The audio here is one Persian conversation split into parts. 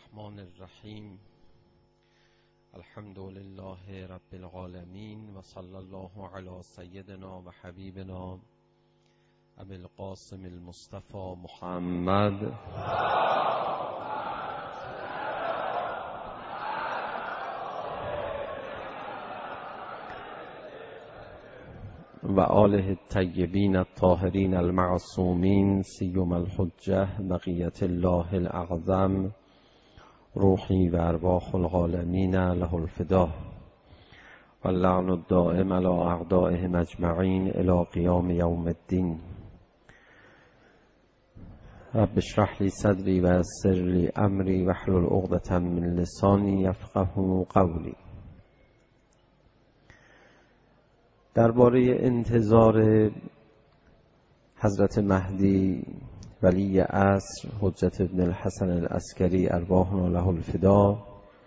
الرحمن الرحیم. الحمد لله رب العالمین و صلی الله علی سیدنا و حبیبنا ابی القاسم المصطفى محمد و آله الطیبین الطاهرین المعصومین سیما الحجة بقیة الله الاعظم روحی و ارواح العالمین له الفدا و اللعن الدائم علی اعدائهم اجمعین الی قیام یوم الدین. رب اشرح لی صدری و یسر لی امری واحلل عقدة من لسانی یفقهوا قولی. درباره انتظار حضرت مهدی ولی عصر حجت ابن الحسن العسکری ارواحنا له الفدا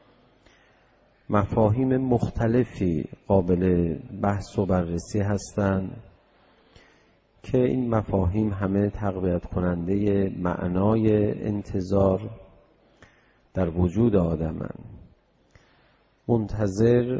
مفاهیم مختلفی قابل بحث و بررسی هستند که این مفاهیم همه تقویت کننده معنای انتظار در وجود آدمند. منتظر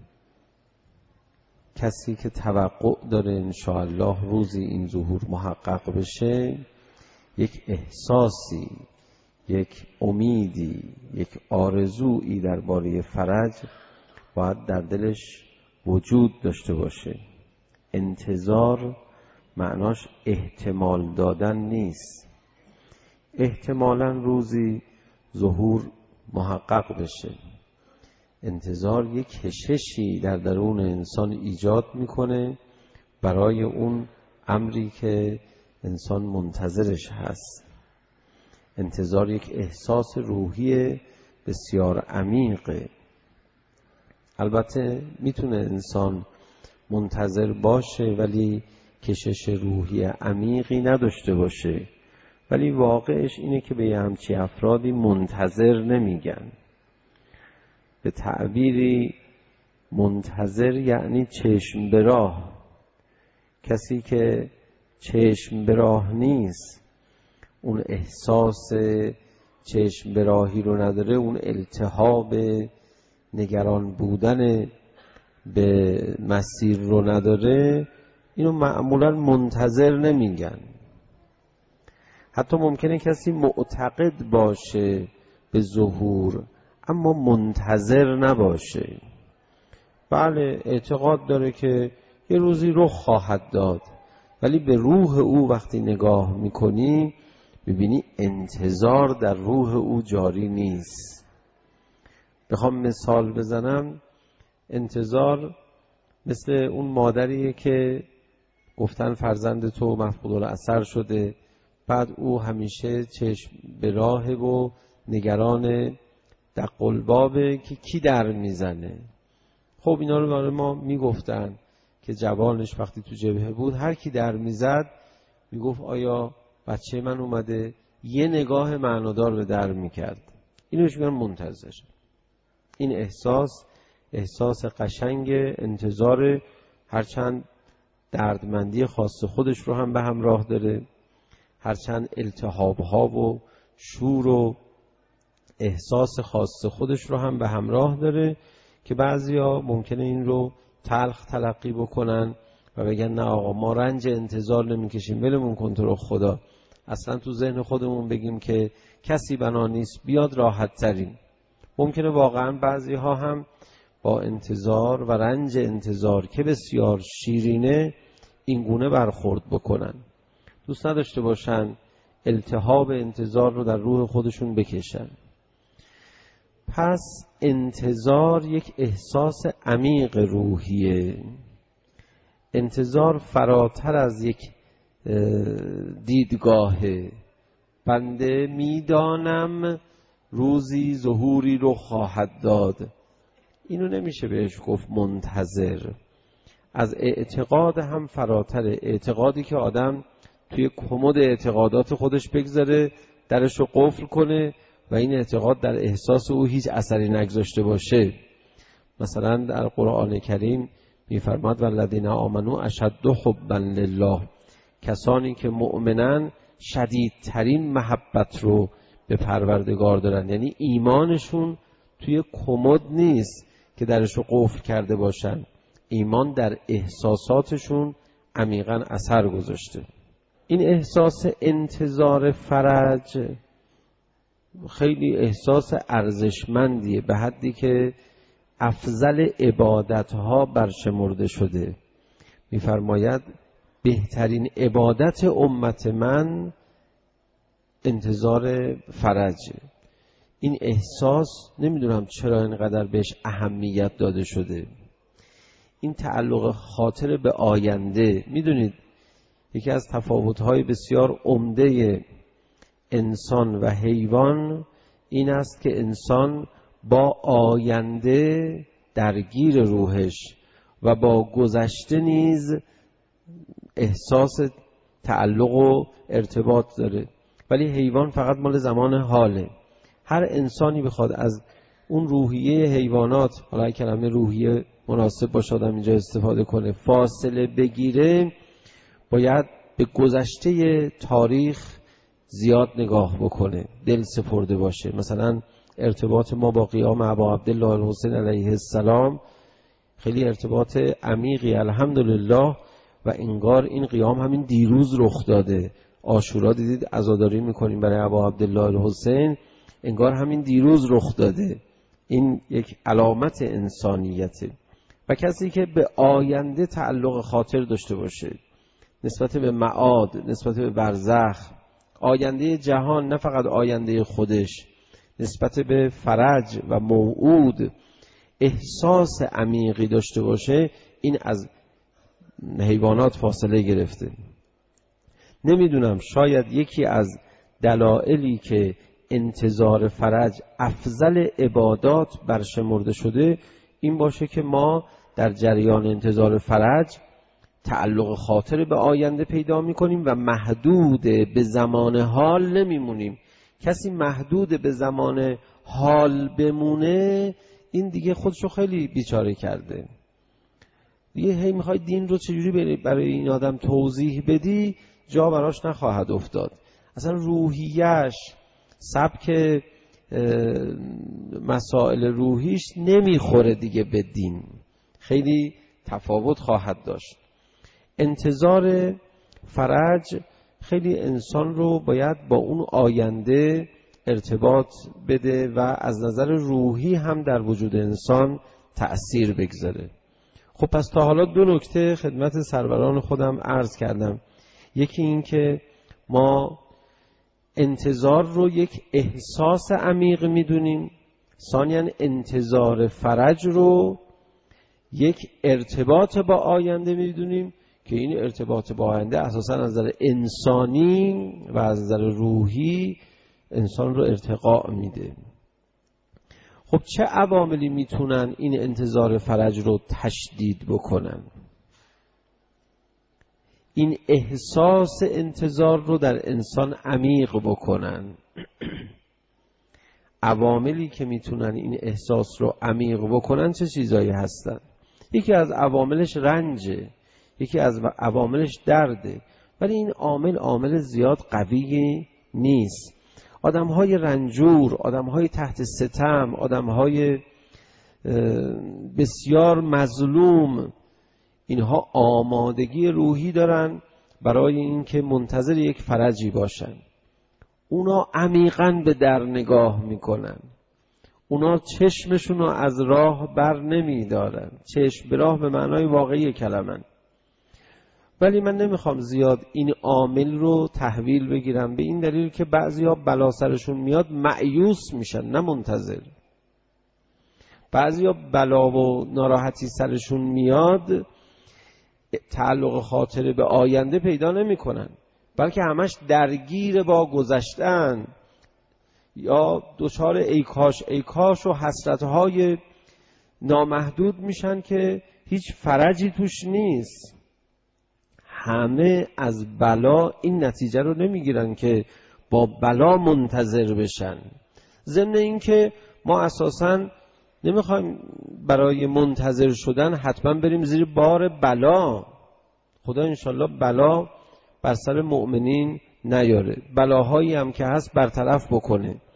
کسی که توقع داره انشاءالله روزی این ظهور محقق بشه، یک احساسی، یک امیدی، یک آرزویی درباره فرج باید در دلش وجود داشته باشه. انتظار معناش احتمال دادن نیست. احتمالاً روزی ظهور محقق بشه. انتظار یک کششی در درون انسان ایجاد میکنه برای اون امری که انسان منتظرش هست. انتظار یک احساس روحی بسیار عمیقه. البته میتونه انسان منتظر باشه ولی کشش روحی عمیقی نداشته باشه، ولی واقعش اینه که به همچی افرادی منتظر نمیگن. به تعبیری منتظر یعنی چشم به راه. کسی که چشم به راه نیست، اون احساس چشم به راهی رو نداره، اون التهاب نگران بودن به مسیر رو نداره، اینو معمولا منتظر نمیگن. حتی ممکنه کسی معتقد باشه به ظهور اما منتظر نباشه. بله، اعتقاد داره که یه روزی رخ خواهد داد، ولی به روح او وقتی نگاه میکنی میبینی انتظار در روح او جاری نیست. بخوام مثال بزنم، انتظار مثل اون مادریه که گفتن فرزند تو مفقود الاثر شده، بعد او همیشه چشم به راه و نگران دق البابه که کی در میزنه. خب اینا رو برای ما میگفتن که جوانش وقتی تو جبهه بود هر کی در میزد میگفت آیا بچه من اومده، یه نگاه معنادار به در میکرد. اینوش میگن منتظر. این احساس قشنگ انتظار، هرچند دردمندی خاص خودش رو هم به همراه داره، هرچند التهاب‌ها و شور و احساس خاص خودش رو هم به همراه داره که بعضیا ممکنه این رو تلخ تلقی بکنن و بگن نه آقا ما رنج انتظار نمیکشیم، ولمون کن تو رو خدا. اصلا تو ذهن خودمون بگیم که کسی بنا نیست بیاد راحت ترین. ممکنه واقعا بعضیها هم با انتظار و رنج انتظار که بسیار شیرینه این گونه برخورد بکنن، دوست نداشته باشن التهاب انتظار رو در روح خودشون بکشن. پس انتظار یک احساس عمیق روحیه. انتظار فراتر از یک دیدگاهه. بنده میدانم روزی ظهوری رو خواهد داد، اینو نمیشه بهش گفت منتظر. از اعتقاد هم فراتر. اعتقادی که آدم توی کمد اعتقادات خودش بگذاره، درشو قفل کنه و این اعتقاد در احساس او هیچ اثری نگذاشته باشه. مثلا در قرآن کریم میفرماد والذین آمنوا اشد حبا لله. کسانی که مؤمنن شدیدترین محبت رو به پروردگار دارن، یعنی ایمانشون توی کمد نیست که درشو قفل کرده باشن، ایمان در احساساتشون عمیقاً اثر گذاشته. این احساس انتظار فرج خیلی احساس ارزشمندیه، به حدی که افضل عبادتها برشمرده شده. می‌فرماید بهترین عبادت امت من انتظار فرجه. این احساس نمیدونم چرا اینقدر بهش اهمیت داده شده. این تعلق خاطر به آینده، میدونید یکی از تفاوت‌های بسیار عمده انسان و حیوان این است که انسان با آینده درگیر روحش و با گذشته نیز احساس تعلق و ارتباط داره، ولی حیوان فقط مال زمان حاله. هر انسانی بخواد از اون روحیه حیوانات، حالا کلمه روحیه مناسب باشه آدم اینجا استفاده کنه، فاصله بگیره، باید به گذشته تاریخ زیاد نگاه بکنه، دل سپرده باشه. مثلا ارتباط ما با قیام ابا عبدالله الحسین علیه السلام خیلی ارتباط عمیقی الحمدلله، و انگار این قیام همین دیروز رخ داده. عاشورا دیدید عزاداری میکنیم برای ابا عبدالله الحسین، انگار همین دیروز رخ داده. این یک علامت انسانیته. و کسی که به آینده تعلق خاطر داشته باشه، نسبت به معاد، نسبت به برزخ، آینده جهان، نه فقط آینده خودش، نسبت به فرج و موعود احساس عمیقی داشته باشه، این از حیوانات فاصله گرفته. نمیدونم، شاید یکی از دلایلی که انتظار فرج افضل عبادات برشمرده شده این باشه که ما در جریان انتظار فرج تعلق خاطر به آینده پیدا میکنیم و محدود به زمان حال نمیمونیم. کسی محدود به زمان حال بمونه این دیگه خودشو خیلی بیچاره کرده. دیگه هی میخوای دین رو چجوری برای این آدم توضیح بدی، جا براش نخواهد افتاد. اصلا روحیش، سبک مسائل روحیش نمیخوره دیگه به دین، خیلی تفاوت خواهد داشت. انتظار فرج خیلی انسان رو باید با اون آینده ارتباط بده و از نظر روحی هم در وجود انسان تأثیر بگذاره. خب پس تا حالا دو نکته خدمت سروران خودم عرض کردم. یکی این که ما انتظار رو یک احساس عمیق میدونیم، ثانیاً انتظار فرج رو یک ارتباط با آینده میدونیم که این ارتباط با آینده اساساً از نظر انسانی و از نظر روحی انسان رو ارتقا میده. خب چه عواملی میتونن این انتظار فرج رو تشدید بکنن؟ این احساس انتظار رو در انسان عمیق بکنن. عواملی که میتونن این احساس رو عمیق بکنن چه چیزایی هستن؟ یکی از عواملش رنجه، یکی از عواملش درده، ولی این عامل زیاد قوی نیست. آدم‌های رنجور، آدم‌های تحت ستم، آدم‌های بسیار مظلوم، اینها آمادگی روحی دارن برای اینکه منتظر یک فرجی باشن. اونا عمیقاً به در نگاه میکنن، اونا چشمشون رو از راه بر نمیدارن، چشم به راه به معنای واقعی کلمه. ولی من نمیخوام زیاد این عامل رو تحویل بگیرم، به این دلیل که بعضیا بلا سرشون میاد مایوس میشن، نه منتظر. بعضیا بلا و ناراحتی سرشون میاد تعلق خاطر به آینده پیدا نمی کنن، بلکه همش درگیر با گذشتن یا دچار ای کاش و حسرتهای نامحدود میشن که هیچ فرجی توش نیست. همه از بلا این نتیجه رو نمیگیرن که با بلا منتظر بشن. ضمن این که ما اساساً نمیخوایم برای منتظر شدن حتما بریم زیر بار بلا. خدا انشالله بلا بر سر مؤمنین نیاره، بلاهایی هم که هست برطرف بکنه.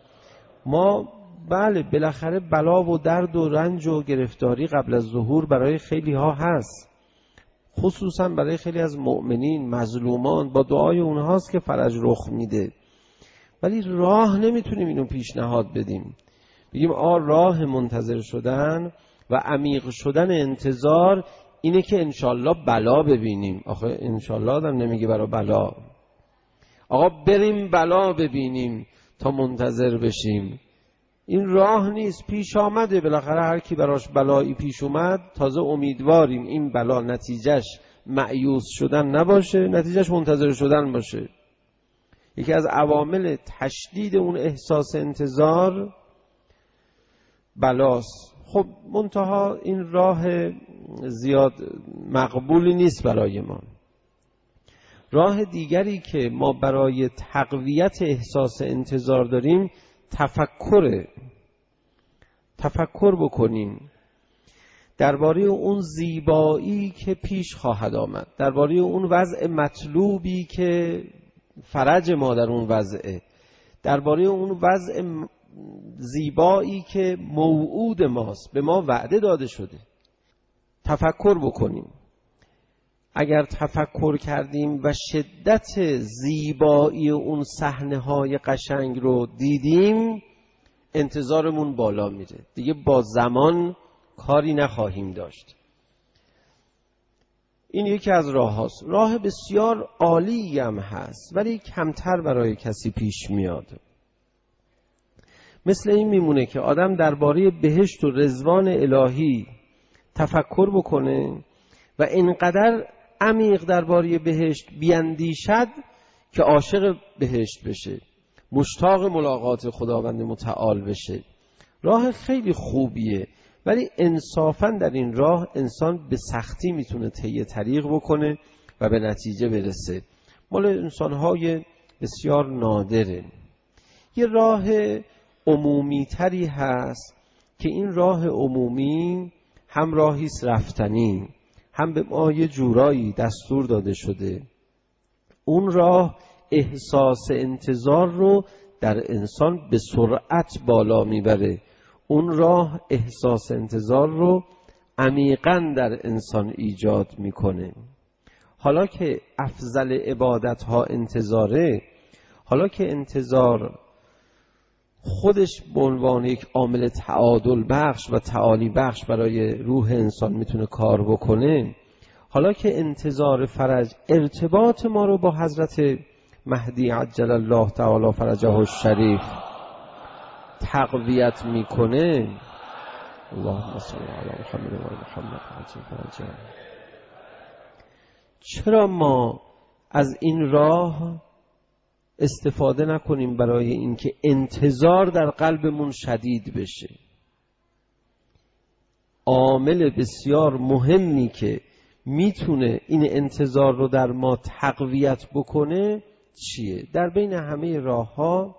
ما بله بالاخره بلا و درد و رنج و گرفتاری قبل از ظهور برای خیلی ها هست، خصوصا برای خیلی از مؤمنین مظلومان، با دعای اونهاست که فرج رخ میده. ولی راه نمیتونیم اینو پیشنهاد بدیم بگیم راه منتظر شدن و عمیق شدن انتظار اینه که انشالله بلا ببینیم. آخه انشالله آدم نمیگه برای بلا. آقا بریم بلا ببینیم تا منتظر بشیم، این راه نیست. پیش آمده بالاخره، هر کی براش بلایی پیش اومد تازه امیدواریم این بلا نتیجهش مایوس شدن نباشه، نتیجهش منتظر شدن باشه. یکی از عوامل تشدید اون احساس انتظار بلاست. خب منتها این راه زیاد مقبولی نیست برای ما. راه دیگری که ما برای تقویت احساس انتظار داریم تفکر بکنیم درباره اون زیبایی که پیش خواهد آمد، درباره اون وضع مطلوبی که فرج ما در اون وضعه، درباره اون وضع زیبایی که موعود ماست، به ما وعده داده شده. تفکر بکنیم. اگر تفکر کردیم و شدت زیبایی اون صحنه‌های قشنگ رو دیدیم، انتظارمون بالا میره، دیگه با زمان کاری نخواهیم داشت. این یکی از راه هاست. راه بسیار عالی هم هست ولی کمتر برای کسی پیش میاد. مثل این میمونه که آدم درباره بهشت و رضوان الهی تفکر بکنه و اینقدر عمیق درباره بهشت بیاندیشد که عاشق بهشت بشه، مشتاق ملاقات خداوند متعال بشه. راه خیلی خوبیه ولی انصافاً در این راه انسان به سختی میتونه طی طریق بکنه و به نتیجه برسه. مال انسانهای بسیار نادره. یه راه عمومی تری هست که این راه عمومی هم راهیست رفتنی، هم به ما یه جورایی دستور داده شده. اون راه احساس انتظار رو در انسان به سرعت بالا میبره. اون راه احساس انتظار رو عمیقاً در انسان ایجاد میکنه. حالا که افضل عبادت ها انتظاره، حالا که انتظار خودش به عنوان یک عامل تعادل بخش و تعالی بخش برای روح انسان میتونه کار بکنه، حالا که انتظار فرج ارتباط ما رو با حضرت مهدی عجل الله تعالی فرجه الشریف تقویت میکنه، اللهم صل علی محمد و محمد عجل. چرا ما از این راه استفاده نکنیم برای اینکه انتظار در قلبمون شدید بشه؟ عامل بسیار مهمی که میتونه این انتظار رو در ما تقویت بکنه چیه؟ در بین همه راه ها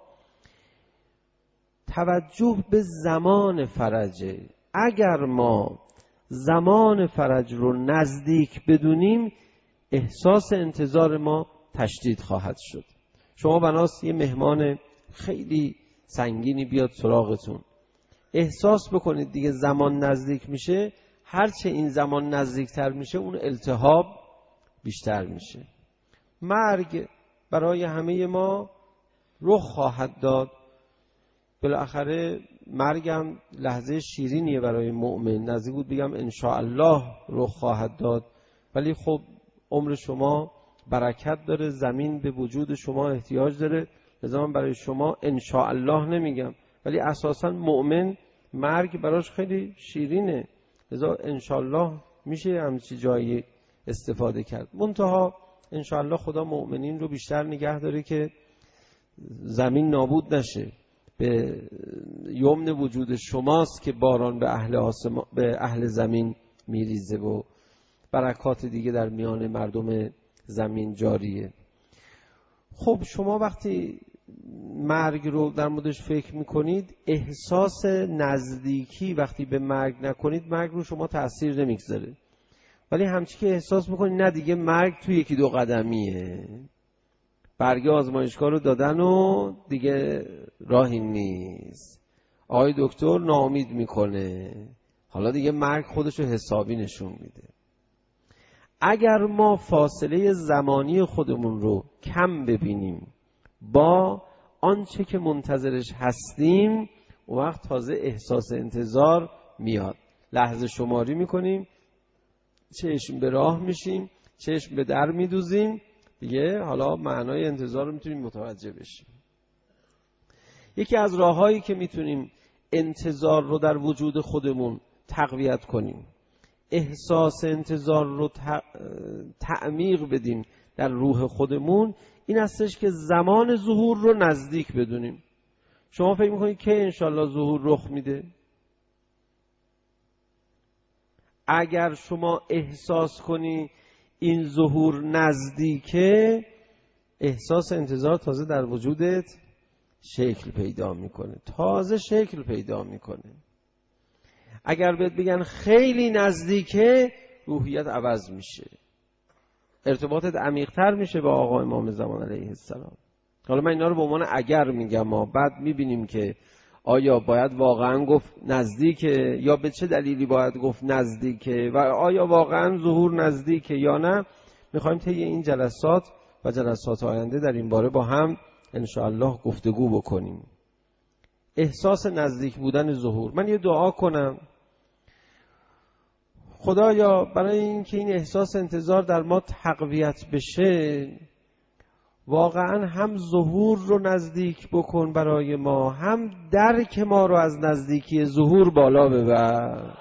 توجه به زمان فرجه. اگر ما زمان فرج رو نزدیک بدونیم احساس انتظار ما تشدید خواهد شد. شما بناست یه مهمان خیلی سنگینی بیاد سراغتون، احساس بکنید دیگه زمان نزدیک میشه، هرچه این زمان نزدیکتر میشه اون التهاب بیشتر میشه. مرگ برای همه ما رخ خواهد داد. بالاخره مرگم لحظه شیرینیه برای مؤمن، نزدیک بود بگم انشاءالله رخ خواهد داد، ولی خب عمر شما برکت داره، زمین به وجود شما احتیاج داره، لذا من برای شما انشاءالله نمیگم، ولی اساساً مؤمن مرگ براش خیلی شیرینه، لذا انشاءالله میشه همچی جایی استفاده کرد. منتها انشاءالله خدا مؤمنین رو بیشتر نگه داره که زمین نابود نشه. به یمن وجود شماست که باران به اهل زمین میریزه و برکات دیگه در میان مردم زمین جاریه. خب شما وقتی مرگ رو در موردش فکر میکنید، احساس نزدیکی وقتی به مرگ نکنید مرگ رو شما تأثیر نمیگذاره، ولی همچی که احساس میکنید نه دیگه مرگ توی یکی دو قدمیه، برگه آزمایشگاه رو دادن و دیگه راهی نیست. آقای دکتر ناامید میکنه، حالا دیگه مرگ خودشو حسابی نشون میده. اگر ما فاصله زمانی خودمون رو کم ببینیم با آنچه که منتظرش هستیم، اون وقت تازه احساس انتظار میاد. لحظه شماری میکنیم، چشم به راه میشیم، چشم به در میدوزیم، دیگه حالا معنای انتظار رو میتونیم متوجه بشیم. یکی از راههایی که میتونیم انتظار رو در وجود خودمون تقویت کنیم، احساس انتظار رو تعمیق بدیم در روح خودمون، این هستش که زمان ظهور رو نزدیک بدونیم. شما فکر میکنید که انشالله ظهور رخ میده؟ اگر شما احساس کنی این ظهور نزدیکه، احساس انتظار تازه در وجودت شکل پیدا میکنه، تازه شکل پیدا میکنه. اگر بهت بگن خیلی نزدیکه، روحیت عوض میشه، ارتباطت عمیق‌تر میشه با آقا امام زمان علیه السلام. حالا من اینا رو به عنوان اگر میگم، بعد میبینیم که آیا باید واقعا گفت نزدیکه یا به چه دلیلی باید گفت نزدیکه و آیا واقعا ظهور نزدیکه یا نه. میخوایم طی این جلسات و جلسات آینده در این باره با هم انشاءالله گفتگو بکنیم. احساس نزدیک بودن ظهور. من یه دعا کنم، خدایا برای اینکه این احساس انتظار در ما تقویت بشه، واقعا هم ظهور رو نزدیک بکن برای ما، هم درک ما رو از نزدیکی ظهور بالا ببر.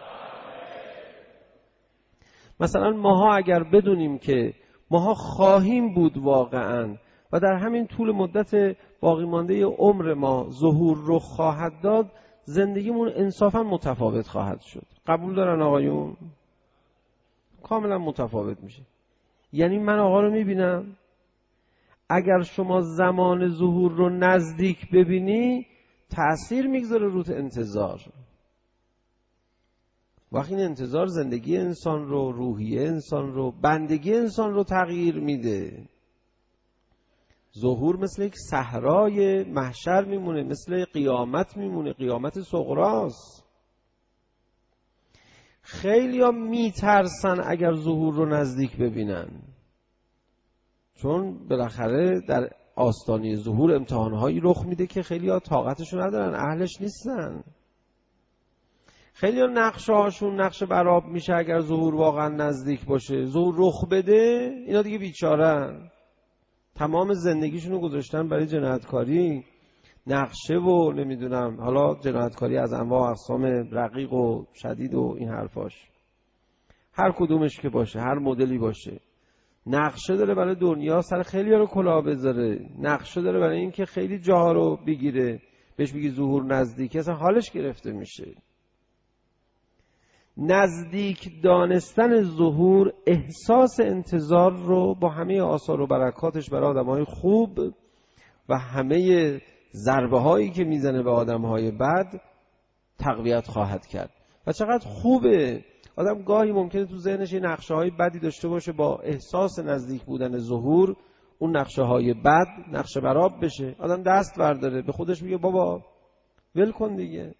مثلا ماها اگر بدونیم که ماها خواهیم بود واقعا و در همین طول مدت باقی مانده عمر ما ظهور رو خواهد داد، زندگیمون انصافا متفاوت خواهد شد. قبول دارن آقایون؟ کاملا متفاوت میشه. یعنی من آقا رو میبینم، اگر شما زمان ظهور رو نزدیک ببینی، تأثیر میگذاره روت انتظار. وقتی این انتظار زندگی انسان رو، روحیه انسان رو، بندگی انسان رو تغییر میده. ظهور مثل یک صحرای محشر میمونه، مثل قیامت میمونه، قیامت صغراست. خیلی ها میترسن اگر ظهور رو نزدیک ببینن، چون بالاخره در آستانه ظهور امتحانهایی رخ میده که خیلی ها طاقتشو ندارن، اهلش نیستن. خیلی ها نقشه هاشون نقشه برآب میشه اگر ظهور واقعا نزدیک باشه. ظهور رخ بده، اینا دیگه بیچارن، تمام زندگیشونو گذاشتن برای جنایتکاری، نقشه و نمیدونم حالا جنایتکاری از انواع و اقسام رقیق و شدید و این حرفاش، هر کدومش که باشه، هر مدلی باشه، نقشه داره برای دنیا سر خیلی ها رو کلاه بذاره، نقشه داره برای اینکه خیلی جاها رو بگیره، بهش بگی ظهور نزدیکه اصلا حالش گرفته میشه. نزدیک دانستن ظهور احساس انتظار رو با همه آثار و برکاتش برای آدم‌های خوب و همه ضربه هایی که میزنه به آدم‌های بد تقویت خواهد کرد. و چقدر خوبه آدم گاهی ممکنه تو ذهنش یه نقشه‌های بدی داشته باشه، با احساس نزدیک بودن ظهور اون نقشه‌های بد نقشه برآب بشه، آدم دست برداره به خودش میگه بابا ول کن دیگه،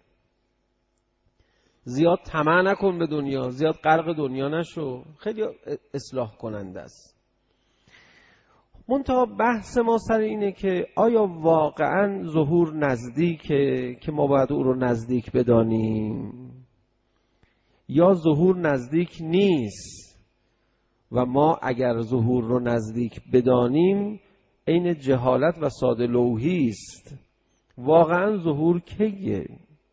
زیاد طمع نکن به دنیا، زیاد غرق دنیا نشو. خیلی اصلاح کننده است. منتها بحث ما سر اینه که آیا واقعا ظهور نزدیکه که ما باید او رو نزدیک بدانیم، یا ظهور نزدیک نیست و ما اگر ظهور رو نزدیک بدانیم عین جهالت و ساده لوحی است. واقعا ظهور کیه؟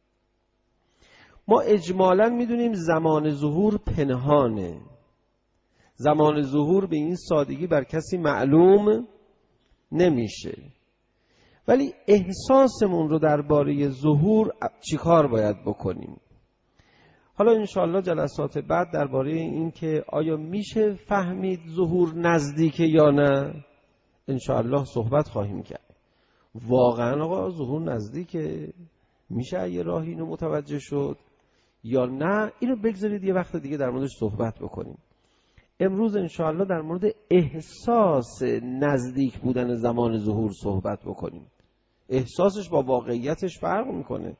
ما اجمالاً میدونیم زمان ظهور پنهانه، زمان ظهور به این سادگی بر کسی معلوم نمیشه. ولی احساسمون رو درباره ظهور چیکار باید بکنیم؟ حالا انشاءالله جلسات بعد درباره این که آیا میشه فهمید ظهور نزدیکه یا نه انشاءالله صحبت خواهیم کرد. واقعا آقا ظهور نزدیکه؟ میشه یه راهی اینو متوجه شد یا نه؟ اینو بگذارید یه وقت دیگه در موردش صحبت بکنیم. امروز انشاءالله در مورد احساس نزدیک بودن زمان ظهور صحبت بکنیم. احساسش با واقعیتش فرق میکنه.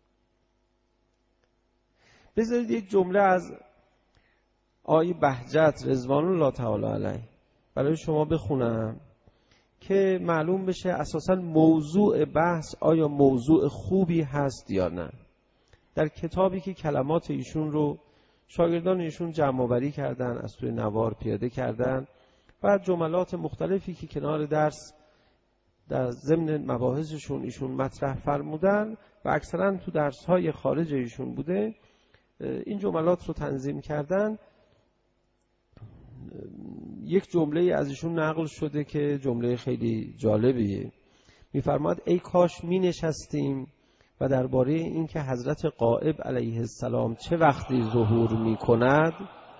بذارید یک جمله از آقای بهجت رضوان الله تعالی علیه برای شما بخونم که معلوم بشه اساساً موضوع بحث آیا موضوع خوبی هست یا نه. در کتابی که کلمات ایشون رو شاگردان ایشون جمع آوری کردن، از توی نوار پیاده کردن و جملات مختلفی که کنار درس در ضمن مباحثشون ایشون مطرح فرمودن و اکثرا تو درس‌های خارج ایشون بوده، این جملات رو تنظیم کردن. یک جمله از ایشون نقل شده که جمله خیلی جالبیه. می‌فرماد ای کاش می نشستیم و درباره این که حضرت غائب علیه السلام چه وقتی ظهور می کند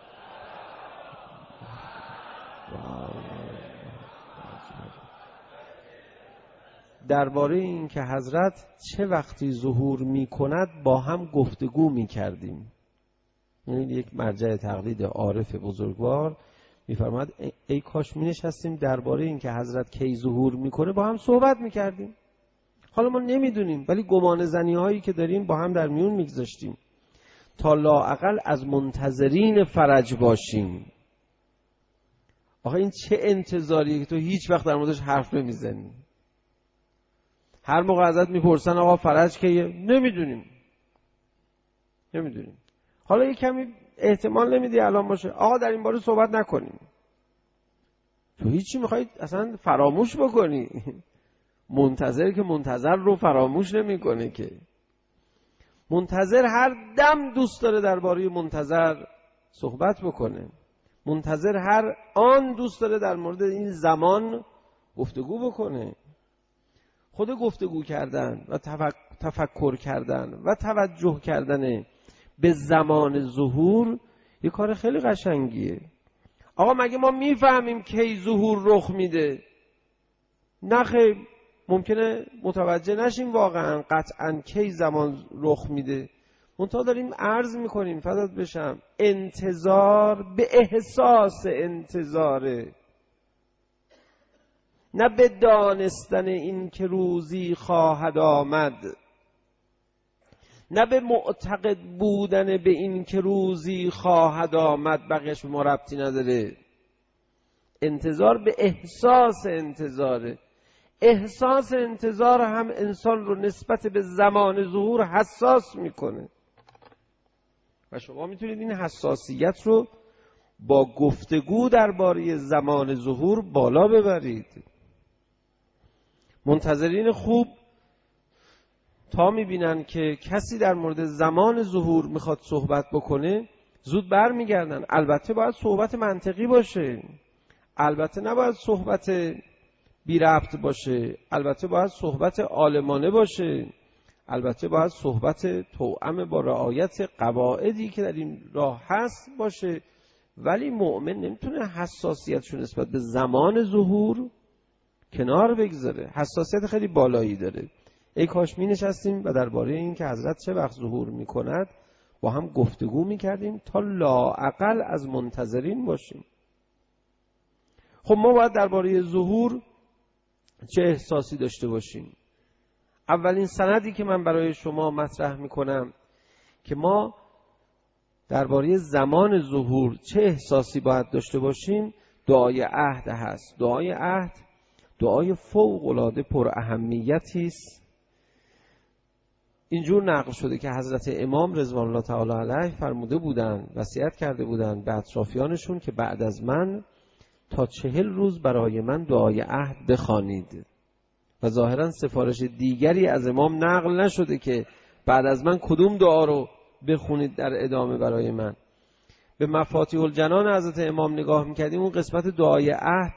درباره این که حضرت چه وقتی ظهور می کند با هم گفتگو می کردیم. این یک مرجع تقلید عارف بزرگوار می‌فرماد ای کاش می نشستیم درباره این که حضرت کی ظهور میکنه با هم صحبت میکردیم. حالا ما نمیدونیم ولی گمان زنی هایی که داریم با هم در میون میگذاشتیم تا لااقل از منتظرین فرج باشیم. آخه این چه انتظاریه که تو هیچ وقت در موردش حرف نمیزنی؟ هر موقع ازت میپرسن آقا فرج کیه؟ نمیدونیم. حالا یک کمی احتمال نمیدی الان باشه آقا در این باره صحبت نکنیم. تو هیچی میخوای اصلا فراموش بکنی؟ منتظر که منتظر رو فراموش نمیکنه که. منتظر هر دم دوست داره درباره منتظر صحبت بکنه. منتظر هر آن دوست داره در مورد این زمان گفتگو بکنه. خود گفتگو کردن و تفکر کردن و توجه کردن به زمان ظهور یه کار خیلی قشنگیه. آقا مگه ما میفهمیم کی ظهور رخ میده؟ نه خیر، ممکنه متوجه نشیم واقعا قطعا کی زمان رخ میده. منتها داریم عرض میکنیم فدات بشم انتظار به احساس انتظاره، نه به دانستن این که روزی خواهد آمد، نه به معتقد بودن به این که روزی خواهد آمد. بقیهش به ما ربطی نداره. انتظار به احساس انتظاره. احساس انتظار هم انسان رو نسبت به زمان ظهور حساس میکنه و شما میتونید این حساسیت رو با گفتگو درباره زمان ظهور بالا ببرید. منتظرین خوب تا میبینن که کسی در مورد زمان ظهور میخواد صحبت بکنه زود برمیگردن. البته باید صحبت منطقی باشه، البته نباید صحبت بی ربط باشه، البته باید صحبت عالمانه باشه، البته باید صحبت توأم با رعایت قواعدی که در این راه هست باشه. ولی مؤمن نمیتونه حساسیتشو نسبت به زمان ظهور کنار بگذاره. حساسیت خیلی بالایی داره. ای کاش می نشستیم و درباره این که حضرت چه وقت ظهور می کند با هم گفتگو می کردیم تا لااقل از منتظرین باشیم. خب ما باید درباره ظهور چه احساسی داشته باشیم؟ اولین سندی که من برای شما مطرح می کنم که ما درباره زمان ظهور چه احساسی باید داشته باشیم دعای عهد هست. دعای عهد دعای فوق‌العاده پر اهمیتی است. اینجور نقل شده که حضرت امام رضوان الله تعالی علیه فرموده بودند، وصیت کرده بودند به اطرافیانشون که بعد از من تا 40 روز برای من دعای عهد بخوانید. و ظاهرا سفارش دیگری از امام نقل نشده که بعد از من کدوم دعا رو بخونید در ادامه برای من. به مفاتیح الجنان حضرت امام نگاه میکردیم، اون قسمت دعای عهد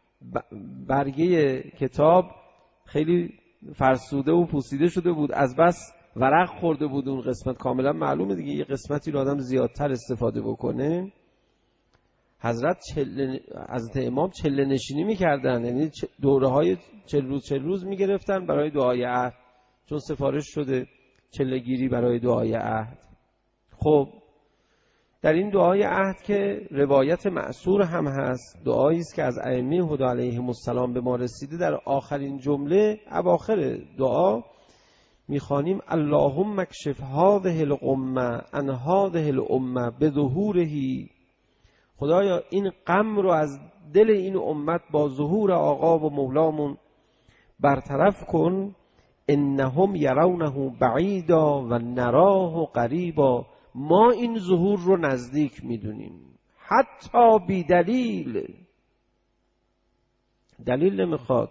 برگه کتاب خیلی فرسوده و پوسیده شده بود، از بس ورق خورده بود اون قسمت. کاملا معلومه دیگه یه قسمتی رو آدم زیادتر استفاده بکنه. حضرت امام چله نشینی میکردن، یعنی دوره های 40 روز میگرفتن برای دعای عهد، چون سفارش شده چله گیری برای دعای عهد. خب در این دعای عهد که روایت معصور هم هست، دعایی است که از ائمه هدی علیهم السلام به ما رسیده، در آخرین جمله اواخر دعا میخوانیم اللهم اکشف هذه الغمه عن هذه الامه بظهوره. خدایا این غم رو از دل این امت با ظهور آقا و مولامون برطرف کن. انهم یرونه بعیدا و نراه قریبا. ما این ظهور رو نزدیک میدونیم، حتی بی دلیل. دلیل نمیخواد،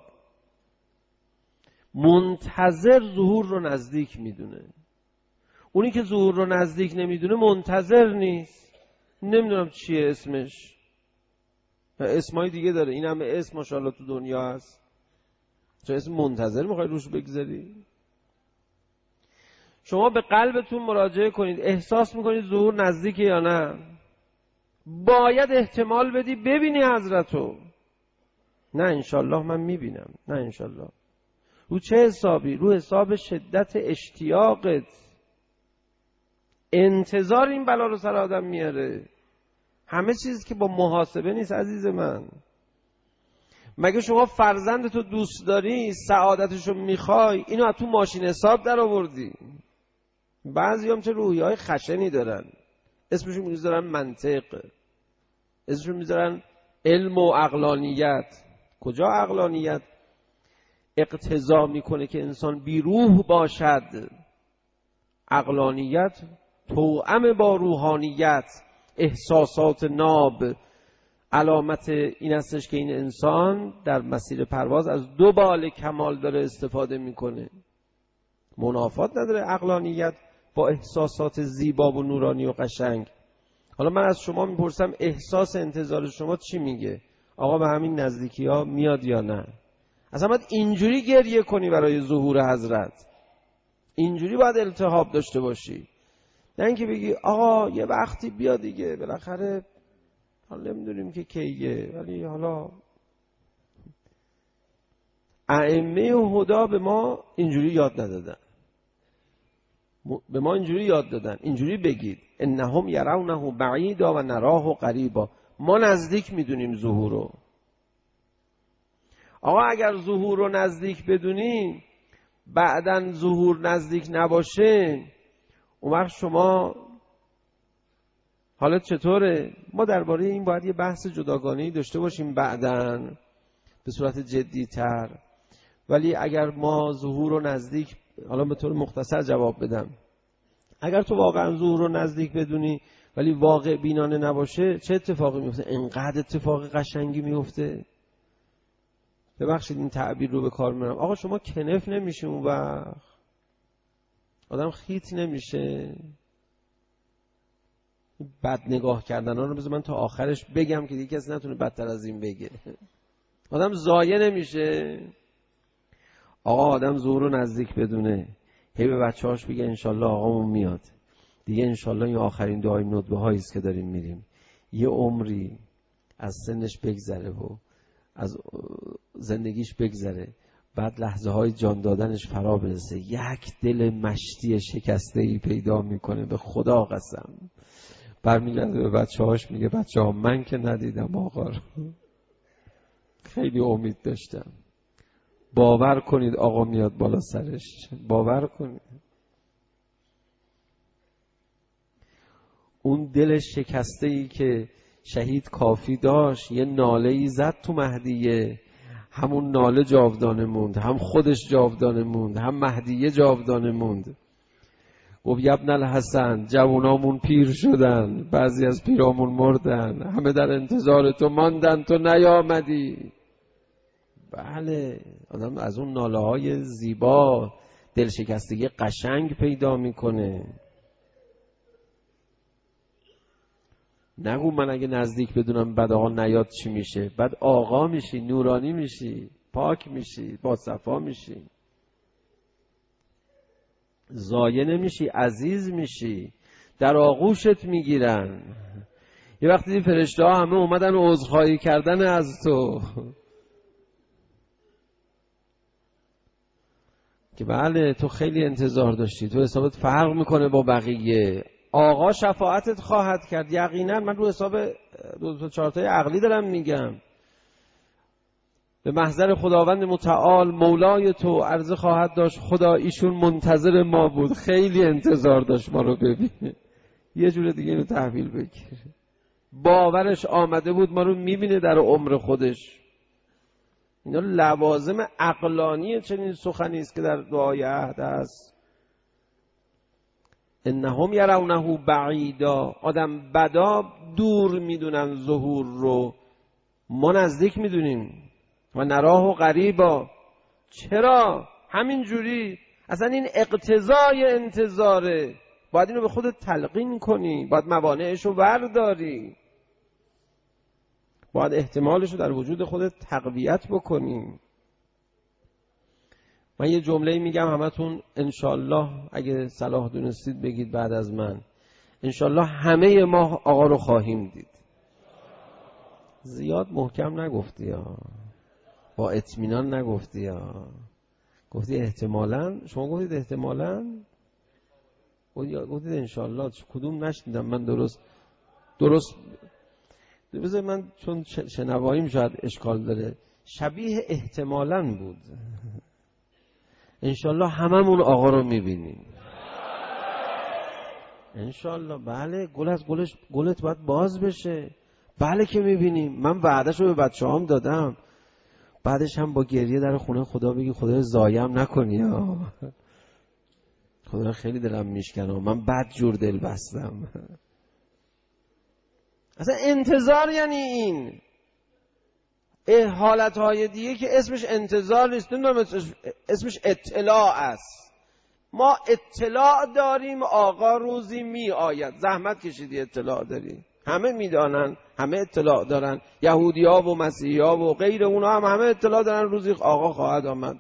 منتظر ظهور رو نزدیک میدونه. اونی که ظهور رو نزدیک نمیدونه منتظر نیست. نمیدونم چیه اسمش، اسمای دیگه داره، این همه اسم ماشاءالله تو دنیا هست، چه اسم منتظر میخوای روش بگذاری؟ شما به قلبتون مراجعه کنید، احساس میکنید ظهور نزدیکه یا نه؟ باید احتمال بدی ببینی حضرتو. نه انشالله من میبینم، نه انشالله. رو چه حسابی؟ رو حساب شدت اشتیاقت. انتظار این بلا رو سر آدم میاره. همه چیز که با محاسبه نیست عزیز من. مگه شما فرزندتو دوست داری، سعادتشو میخوای، اینو از تو ماشین حساب در آوردی؟ بعضی هم چه روحیه‌های خشنی دارن، اسمشون میذارن منطق، اسمشون میذارن علم و عقلانیت. کجا عقلانیت اقتضا میکنه که انسان بی روح باشد؟ عقلانیت توأم با روحانیت، احساسات ناب، علامت این هستش که این انسان در مسیر پرواز از دو بال کمال داره استفاده میکنه. منافات نداره عقلانیت با احساسات زیبا و نورانی و قشنگ. حالا من از شما میپرسم احساس انتظار شما چی میگه؟ آقا به همین نزدیکی ها میاد یا نه؟ اصلا باید اینجوری گریه کنی برای ظهور حضرت، اینجوری باید التهاب داشته باشی، نه اینکه بگی آقا یه وقتی بیا دیگه، بالاخره حالا نمیدونیم که کیه، ولی حالا ائمه هدا به ما اینجوری یاد ندادن. به ما اینجوری یاد دادن اینجوری بگید انهم یرونه بعیدا و نراه قریبا. ما نزدیک میدونیم ظهور رو. آقا اگر ظهور رو نزدیک بدونیم، بعدن ظهور نزدیک نباشه، اون وقت شما حالت چطوره؟ ما درباره این باید یه بحث جداگانه‌ای داشته باشیم بعدن به صورت جدی تر. ولی اگر ما ظهور رو نزدیک، حالا به طور مختصر جواب بدم، اگر تو واقعا ظهور رو نزدیک بدونی ولی واقع بینانه نباشه، چه اتفاقی میفته؟ انقدر اتفاق قشنگی میفته. ببخشید این تعبیر رو به کار میبرم، آقا شما کنف نمیشه، اون وقت آدم خیت نمیشه. بد نگاه کردن ها رو بذار من تا آخرش بگم که دیگه کسی نتونه بدتر از این بگه. آدم ضایع نمیشه. آقا آدم ظهور رو نزدیک بدونه، هی به بچه‌هاش بگه انشالله آقامون میاد دیگه، انشالله این آخرین دعای ندبه هایی است که داریم میریم، یه عمری از سنش بگذره و از زندگیش بگذره، بعد لحظه های جان دادنش فرا برسه، یک دل مشتی شکسته ای پیدا میکنه، به خدا قسم. برمیگرده به بچه‌هاش میگه بچه‌ها من که ندیدم آقا رو، خیلی امید داشتم، باور کنید آقا میاد بالا سرش، باور کنید. اون دل شکسته ای که شهید کافی داشت، یه ناله ای زد تو مهدیه، همون ناله جاودانه موند، هم خودش جاودانه موند، هم مهدیه جاودانه موند. گفت ابن الحسن جوانامون پیر شدن، بعضی از پیرامون مردن، همه در انتظار تو ماندن، تو نیامدی. بله، آدم از اون ناله های زیبا دلشکستگی قشنگ پیدا میکنه. نگو من اگه نزدیک بدونم بعد آقا نیاد چی میشه. بعد آقا میشی، نورانی میشی، پاک میشی، با صفا میشی، ضایع نمیشی، عزیز میشی، در آغوشت میگیرن. یه وقتی فرشته ها همه اومدن عذرخواهی کردن از تو که بله تو خیلی انتظار داشتی، تو حسابت فرق میکنه با بقیه، آقا شفاعتت خواهد کرد. یقینا من رو حساب 2-4 تای عقلی دارم میگم. به محضر خداوند متعال مولای تو عرضه خواهد داشت خدا ایشون منتظر ما بود، خیلی انتظار داشت ما رو ببینه. یه جور دیگه اینو تحویل بگیر، باورش آمده بود ما رو میبینه در عمر خودش. اینا لوازم عقلانی چنین سخنی است که در دعای عهد است. انهم یرونه بعیدا، آدم بدا دور میدونن ظهور رو، ما نزدیک میدونیم. و نراه قریبا، چرا؟ همین جوری. اصلا این اقتضای انتظاره، باید اینو به خودت تلقین کنی، باید موانعش رو برداری، باید احتمالش رو در وجود خودت تقویت بکنی. من یه جمله میگم همتون انشالله اگه صلاح دونستید بگید بعد از من. انشالله همه ما آقا رو خواهیم دید. زیاد محکم نگفتی ها، با اطمینان نگفتی ها، گفتی احتمالاً. شما گفتید احتمالاً، گفتید انشالله. کدوم نشنیدم من درست بذار من چون شنواییم شاید اشکال داره. شبیه احتمالاً بود. انشالله هممون آقا رو میبینیم انشالله. بله، گل از گلت باید باز بشه. بله که میبینیم. من وعده‌شو به بچه‌هام دادم، بعدش هم با گریه در خونه خدا بگی خدا ضایعم نکنی ها. خدا خیلی دلم میشکنه، من بد جور دل بستم. اصلا انتظار یعنی این حالتهای دیگه که اسمش انتظار نیست، اسمش اطلاع است. ما اطلاع داریم آقا روزی می آید. زحمت کشیدی اطلاع داری، همه میدانن، همه اطلاع دارن، یهودی‌ها و مسیحی‌ها و غیر اونا هم همه اطلاع دارن روزی آقا خواهد آمد.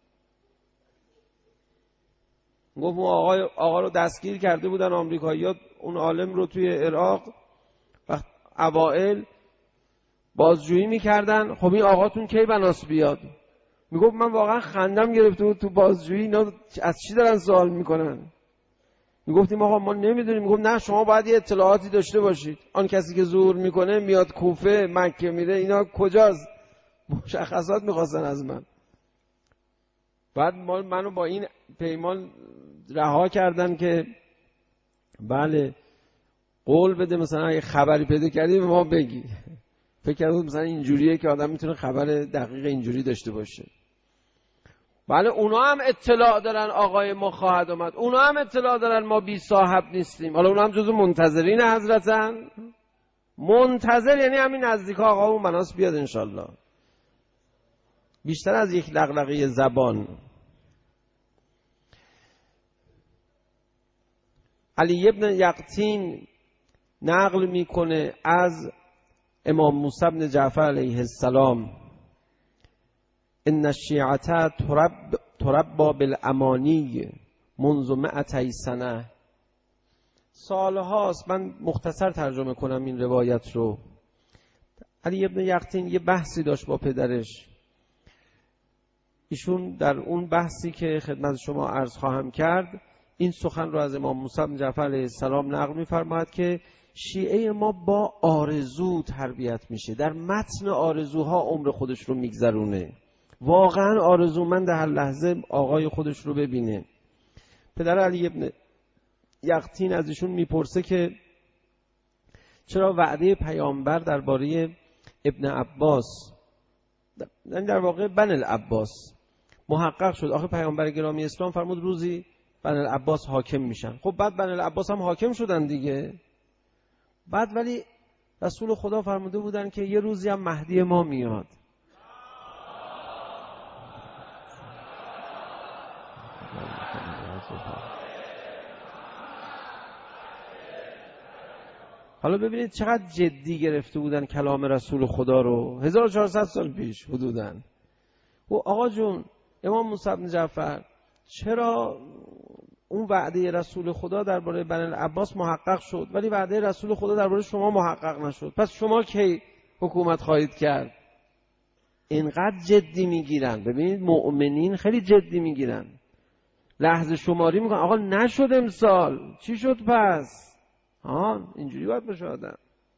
گفت اون آقا رو دستگیر کرده بودن آمریکایی‌ها، اون عالم رو توی عراق، وقت اوائل بازجویی میکردن. خب این آقاتون کی بناس بیاد؟ میگفت من واقعا خندم گرفته بود تو بازجویی، اینا از چی دارن سوال میکنن؟ میگفتیم آقا ما نمیدونیم. میگفت نه شما باید یه اطلاعاتی داشته باشید. آن کسی که ظهور میکنه میاد کوفه مکه میره، اینا کجاست؟ مشخصات میخواستن از من. بعد منو با این پیمان رها کردن که بله قول بده مثلا اگه خبری پیدا کردی به ما بگی. فکر کردم مثلا اینجوریه که آدم میتونه خبر دقیق اینجوری داشته باشه. بله اونا هم اطلاع دارن آقای ما خواهد آمد، اونا هم اطلاع دارن ما بی صاحب نیستیم. حالا اونا هم جزو منتظرین حضرتن. منتظر یعنی همین نزدیک آقامون بناس بیاد انشالله. بیشتر از یک لغلقه زبان. علی ابن یقطین نقل میکنه از امام موسی بن جعفر علیه السلام: ان الشیعة تربى بالامانی منذ 200 سنه. سالهاست. من مختصر ترجمه کنم این روایت رو. علی ابن یقطین یه بحثی داشت با پدرش. ایشون در اون بحثی که خدمت شما عرض خواهم کرد این سخن رو از امام موسی بن جعفر علیه السلام نقل می‌فرماید که شیعه ما با آرزو تربیت میشه، در متن آرزوها عمر خودش رو میگذرونه، واقعا آرزومند هر لحظه آقای خودش رو ببینه. پدر علی ابن یقطین از ایشون میپرسه که چرا وعده پیامبر درباره ابن عباس، در واقع بن العباس محقق شد؟ آخه پیامبر گرامی اسلام فرمود روزی بن العباس حاکم میشن. خب بعد بن العباس هم حاکم شدن دیگه. بعد ولی رسول خدا فرموده بودن که یه روزی هم مهدی ما میاد. حالا ببینید چقدر جدی گرفته بودن کلام رسول خدا رو 1400 سال پیش حدوداً. و آقا جون امام موسی بن جعفر چرا اون وعده رسول خدا درباره بن العباس محقق شد ولی وعده رسول خدا درباره شما محقق نشد؟ پس شما کی حکومت خواهید کرد؟ اینقدر جدی میگیرن. ببینید مؤمنین خیلی جدی میگیرن، لحظه شماری میکنن. آقا نشد امسال، چی شد پس؟ اینجوری باید باشه آدم.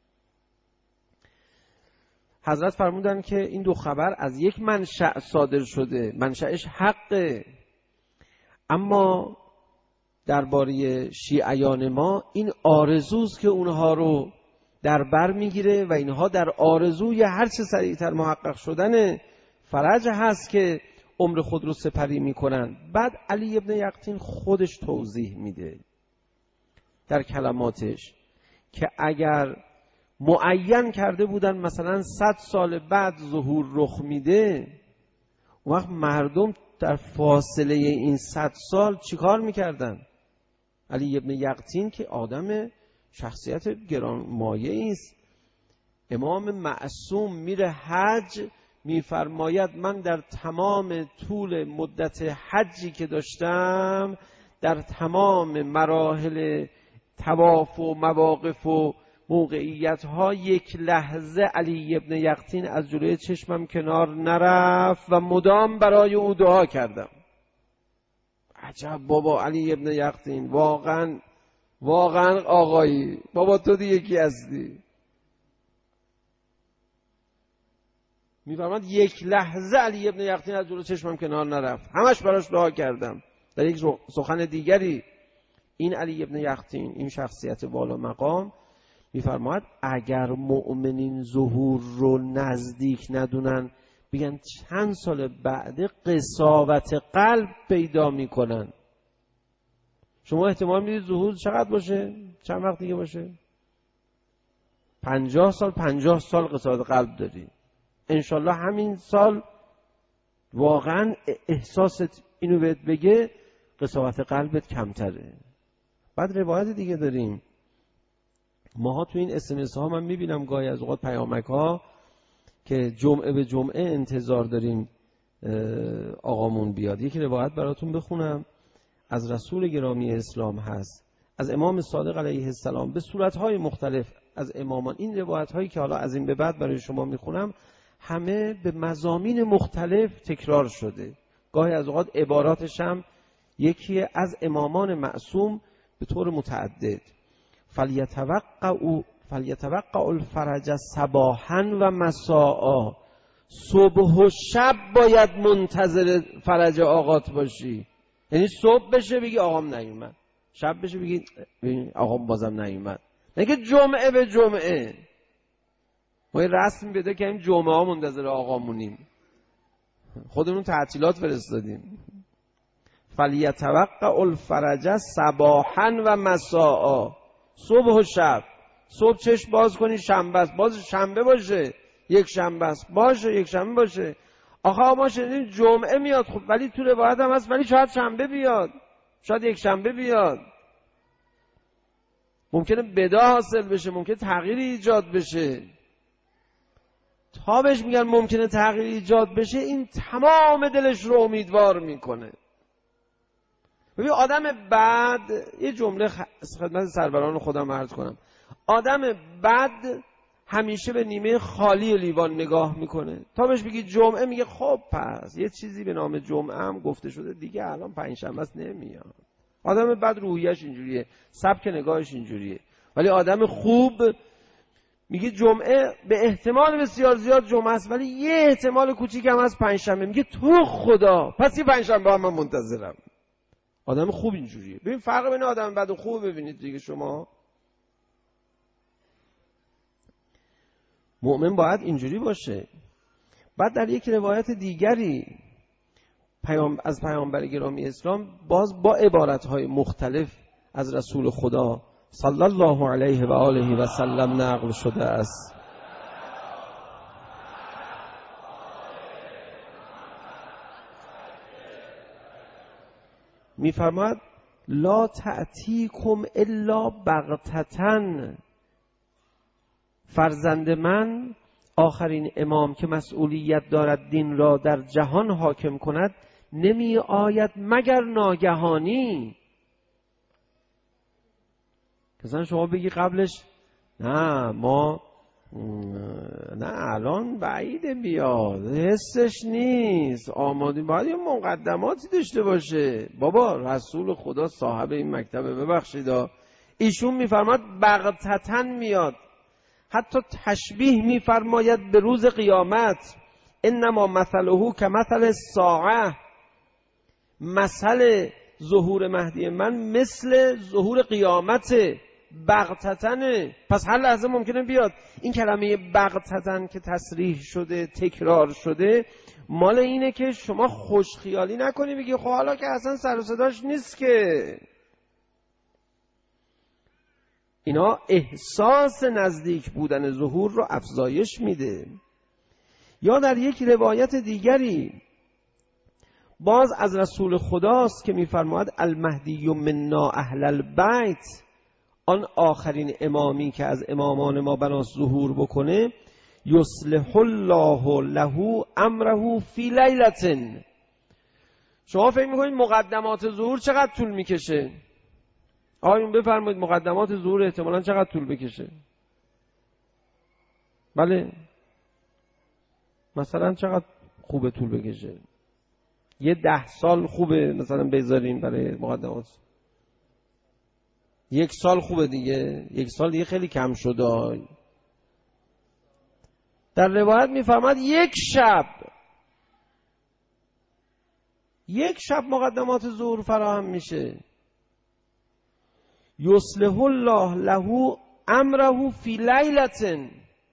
حضرت فرمودن که این دو خبر از یک منشأ صادر شده، منشأش حقه، اما درباره شیعیان ما این آرزوست که اونها رو در بر میگیره و اینها در آرزوی هر چه سریعتر محقق شدن فرج هست که عمر خود رو سپری میکنن. بعد علی ابن یقطین خودش توضیح میده در کلماتش که اگر معین کرده بودن مثلا 100 سال بعد ظهور رخ میده، اون وقت مردم در فاصله این 100 سال چیکار میکردن؟ علی ابن یقطین که آدم شخصیت گرانمایه است، امام معصوم میره حج، میفرماید من در تمام طول مدت حجی که داشتم، در تمام مراحل طواف و مواقف و موقعیت ها یک لحظه علی ابن یقطین از جلوی چشمم کنار نرفت و مدام برای او دعا کردم. عجب بابا علی ابن یقطین، واقعا آقایی، بابا تو دیگه کی هستی؟ میفرماد یک لحظه علی ابن یقطین از جلوی چشمم کنار نرفت، همش براش دعا کردم. در یک سخن دیگری این علی ابن یقطین، این شخصیت بالا مقام، میفرماید اگر مؤمنین ظهور رو نزدیک ندونن، بگن چند سال بعد قساوت قلب پیدا میکنن. شما احتمال میدید ظهور چقدر باشه؟ چند وقت دیگه باشه؟ 50 سال قساوت قلب داری. انشالله همین سال واقعا احساست اینو بهت بگه قساوت قلبت کمتره. بعد روایت دیگه داریم، ماها تو این SMS ها من میبینم گاهی از اوقات پیامک ها که جمعه به جمعه انتظار داریم آقامون بیاد. یکی روایت براتون بخونم از رسول گرامی اسلام هست، از امام صادق علیه السلام به صورتهای مختلف از امامان. این روایت هایی که حالا از این به بعد برای شما میخونم همه به مضامین مختلف تکرار شده. گاهی از اوقات عباراتش هم یکی از امامان معصوم به طور متعدد. فلیتوقع الفرج صباحا و مساء، صبح و شب باید منتظر فرج آقات باشی. یعنی صبح بشه بگی آقام نیومد، شب بشه بگی آقام بازم نیومد، نگه جمعه به جمعه. ما یه رسم بده که این جمعه ها منتظر آقامونیم، خودمون تعطیلات فرستادیم. فلیتوقع الفرج صباحا و مساء، صبح و شب. صبح چشم باز کنی شنبه است، باز شنبه باشه، یک شنبه است باشه، یک شنبه باشه. آخه ما شنیدیم جمعه میاد، خب ولی تو روایت هم هست ولی شاید شنبه بیاد، شاید یک شنبه بیاد. ممکنه بدا حاصل بشه، ممکنه تغییری ایجاد بشه. تا بهش میگن ممکنه تغییری ایجاد بشه، این تمام دلش رو امیدوار میکنه. ببین آدم بعد، یه جمله خدمت سروران خودم عرض کنم، آدم بعد همیشه به نیمه خالی لیوان نگاه میکنه. تا بهش بگی جمعه میگه خب پس یه چیزی به نام جمعه هم گفته شده دیگه، الان پنجشنبه است نمیاد. آدم بعد روحیش اینجوریه، سبک نگاهش اینجوریه. ولی آدم خوب میگه جمعه به احتمال بسیار زیاد جمعه است، ولی یه احتمال کوچیک هم از پنجشنبه، میگه تو خدا پس یه پنجشنبه هم من منتظرم. آدم خوب اینجوریه. ببین فرق بین آدم بد و خوب ببینید دیگه شما. مؤمن باید اینجوری باشه. بعد در یک روایت دیگری از پیامبر گرامی اسلام باز با عبارتهای مختلف از رسول خدا صلی الله علیه و آله و سلم نقل شده است. میفرماد لا تأتیکم الا بغتتن، فرزند من آخرین امام که مسئولیت دارد دین را در جهان حاکم کند نمی آید مگر ناگهانی. مثلا شما بگی قبلش نه الان بعیده بیاد، حسش نیست، آمادیم، باید یه مقدماتی داشته باشه. بابا رسول خدا صاحب این مکتبه، ببخشید ایشون میفرماد بغتتن میاد. حتی تشبیه میفرماید به روز قیامت، انما مثله کمثل الساعه، مثل ظهور مهدی من مثل ظهور قیامت، بغتتنه. پس هر لحظه ممکنه بیاد. این کلمه بغتتن که تصریح شده، تکرار شده، مال اینه که شما خوشخیالی نکنی بگی خب حالا که اصلا سر و صداش نیست که. اینا احساس نزدیک بودن ظهور رو افزایش میده. یا در یک روایت دیگری باز از رسول خداست که میفرماید المهدی منا اهل البیت، آن آخرین امامی که از امامان ما بناست ظهور بکنه، یصلح الله له امره فی لیلة. شما فکر میکنید مقدمات ظهور چقدر طول میکشه؟ آقایون بفرمایید مقدمات ظهور احتمالاً چقدر طول بکشه؟ بله، مثلا چقدر خوبه طول بکشه؟ یه 10 سال خوبه مثلا بذاریم برای مقدمات. 1 سال خوبه دیگه. 1 سال دیگه خیلی کم شده. در روایت میفرماد 1 شب، 1 شب مقدمات ظهور فراهم میشه. یصلح الله له امره فی لیلة،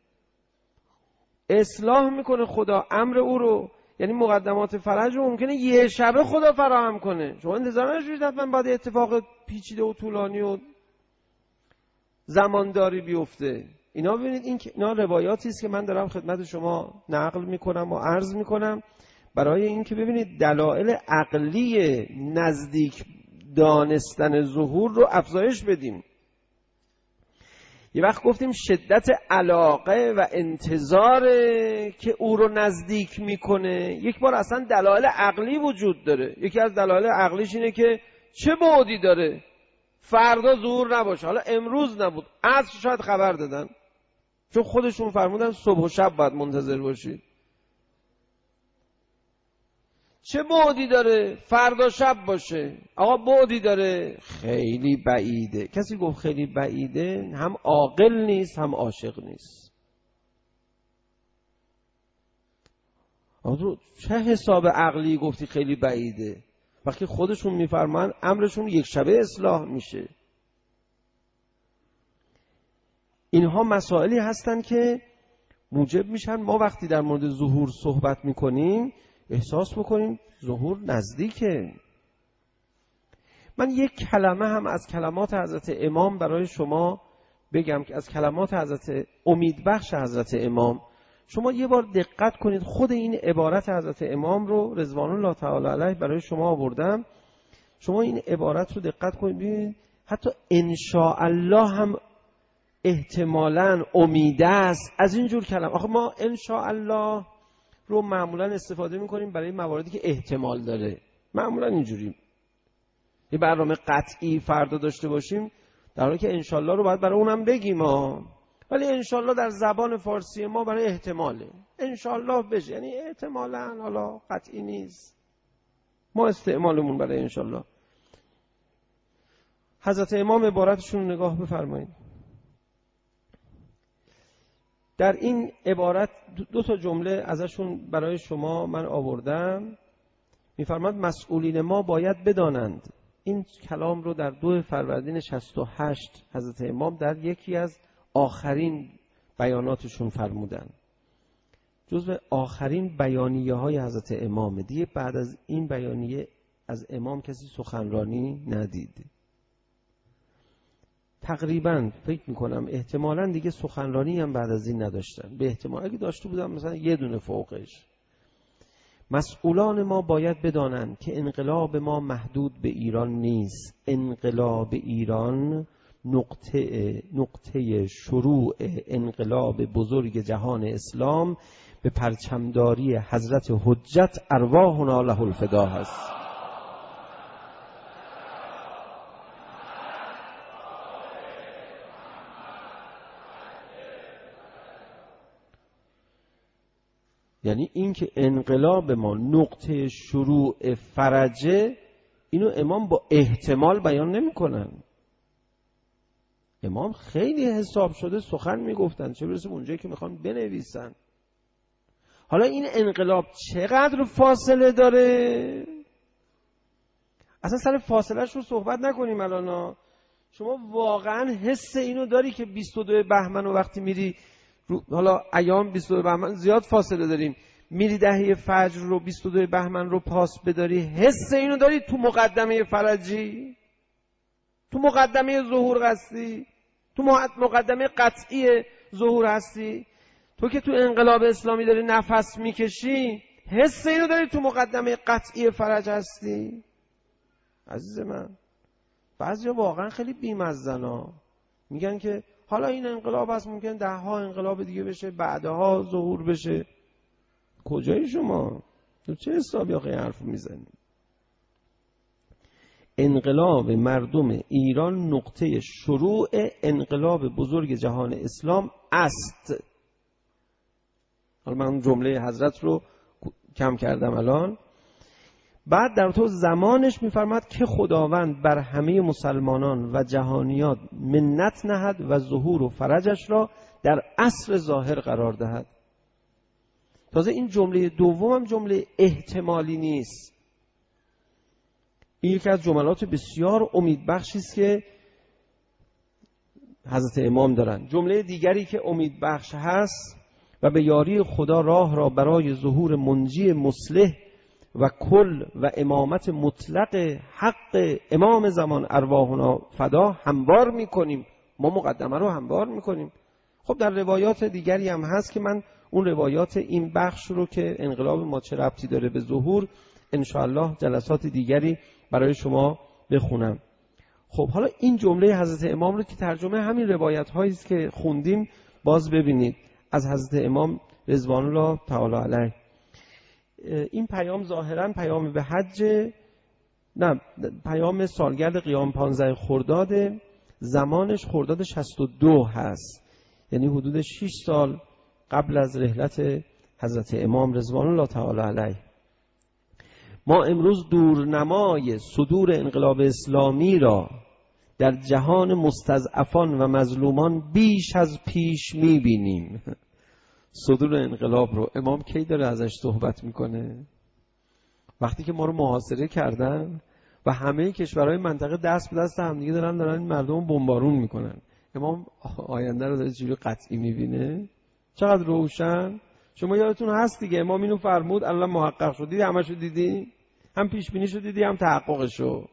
اصلاح میکنه خدا امر او رو، یعنی مقدمات فرج رو ممکنه یه شبه خدا فراهم کنه. شما انتظار نداشتید حتما بعد اتفاق پیچیده و طولانی و زمانداری بیفته. اینا ببینید اینا روایاتی است که من دارم خدمت شما نقل میکنم و عرض میکنم برای اینکه ببینید دلایل عقلی نزدیک دانستن ظهور رو افزایش بدیم. یه وقت گفتیم شدت علاقه و انتظار که او رو نزدیک میکنه. یک بار اصلا دلایل عقلی وجود داره. یکی از دلایل عقلیش اینه که چه بعدی داره فردا ظهور نباشه. حالا امروز نبود، عصر شاید خبر دادن، چون خودشون فرمودن صبح و شب باید منتظر باشید. چه بعدی داره فردا شب باشه؟ آقا بعدی داره خیلی بعیده. کسی گفت خیلی بعیده هم عاقل نیست هم عاشق نیست. آقا چه حساب عقلی گفتی خیلی بعیده وقتی خودشون میفرمان امرشون 1 شبه اصلاح میشه؟ اینها مسائلی هستن که موجب میشن ما وقتی در مورد ظهور صحبت میکنیم احساس بکنیم ظهور نزدیکه. من یک کلمه هم از کلمات حضرت امام برای شما بگم که از کلمات حضرت امیدبخش حضرت امام. شما یه بار دقت کنید، خود این عبارت حضرت امام رو رضوان الله تعالی علیه برای شما آوردم. شما این عبارت رو دقت کنید ببینید حتی انشاءالله هم احتمالاً امید است از اینجور کلمه. آخه ما انشاءالله رو معمولاً استفاده می‌کنیم برای مواردی که احتمال داره. معمولاً اینجوری یه برنامه قطعی فردا داشته باشیم در حالی که انشالله رو باید برای اونم بگیم ولی انشالله در زبان فارسی ما برای احتماله. انشالله بشه یعنی احتمالاً، حالا قطعی نیست. ما استعمالمون برای انشالله. حضرت امام عبارتشون رو نگاه بفرمایید. در این عبارت 2 جمله ازشون برای شما من آوردم. میفرماد مسئولین ما باید بدانند. این کلام رو در 2 فروردین 68 حضرت امام در یکی از آخرین بیاناتشون فرمودن. جزو آخرین بیانیه های حضرت امام. دیگه بعد از این بیانیه از امام کسی سخنرانی ندید. تقریبا فکر میکنم احتمالاً دیگه سخنرانی هم بعد از این نداشتن. به احتمال اگه داشته بودم مثلا 1 دونه فوقش. مسئولان ما باید بدانند که انقلاب ما محدود به ایران نیست. انقلاب ایران نقطه شروع انقلاب بزرگ جهان اسلام به پرچمداری حضرت حجت ارواحنا له الفدا است. یعنی این که انقلاب ما نقطه شروع فرجه، اینو امام با احتمال بیان نمی کنن. امام خیلی حساب شده سخن میگفتن، چه برسه اونجایی که میخوان بنویسن. حالا این انقلاب چقدر فاصله داره؟ اصلا سر فاصلهش رو صحبت نکنیم الان. شما واقعا حس اینو داری که 22 بهمن و وقتی میری حالا ایام 22 بهمن زیاد فاصله داریم، میری دهه فجر رو 22 بهمن رو پاس بداری، حس اینو داری تو مقدمه فرجی، تو مقدمه ظهور هستی، تو مقدمه قطعی ظهور هستی. تو که تو انقلاب اسلامی داری نفس میکشی، حس اینو داری تو مقدمه قطعی فرج هستی. عزیز من، بعضیا واقعا خیلی بی‌مزه‌ن، میگن که حالا این انقلاب هست، ممکن 10 انقلاب دیگه بشه، بعدها ظهور بشه. کجایی شما؟ تو چه حسابی آخه حرف میزنی؟ انقلاب مردم ایران نقطه شروع انقلاب بزرگ جهان اسلام است. حالا من جمله حضرت رو کم کردم الان. بعد در تو زمانش میفرماد که خداوند بر همه مسلمانان و جهانیات منت نهد و ظهور و فرجش را در عصر ظاهر قرار دهد. تازه این جمله دوم هم جمله احتمالی نیست، این یکی از جملات بسیار امیدبخشی است که حضرت امام دارن. جمله دیگری که امیدبخش هست: و به یاری خدا راه را برای ظهور منجی مصلح و کل و امامت مطلق حق امام زمان ارواحنا فدا هموار میکنیم. ما مقدمه رو هموار میکنیم. خب در روایات دیگری هم هست که من اون روایات این بخش رو که انقلاب ما چه ربطی داره به ظهور انشاءالله جلسات دیگری برای شما بخونم. خب حالا این جمله حضرت امام رو که ترجمه همین روایت هایی است که خوندیم باز ببینید از حضرت امام رضوان الله تعالی علیه. این پیام ظاهرا پیام به حج، نه، پیام سالگرد قیام 15 خرداد، زمانش خرداد 62 هست، یعنی حدود 6 سال قبل از رحلت حضرت امام رضوان الله تعالی علیه. ما امروز دورنمای صدور انقلاب اسلامی را در جهان مستضعفان و مظلومان بیش از پیش می‌بینیم. صدور انقلاب رو امام کی داره ازش صحبت میکنه؟ وقتی که ما رو محاصره کردن و همه کشورهای منطقه دست به دست همدیگه دارن این مردم بمبارون میکنن. امام آینده رو داره چجوری قطعی میبینه؟ چقدر روشن. شما یادتون هست دیگه امام اینو فرمود، الله محقق شد. دیدی همشو دیدی؟ هم پیش بینیشو دیدی هم تحققشو.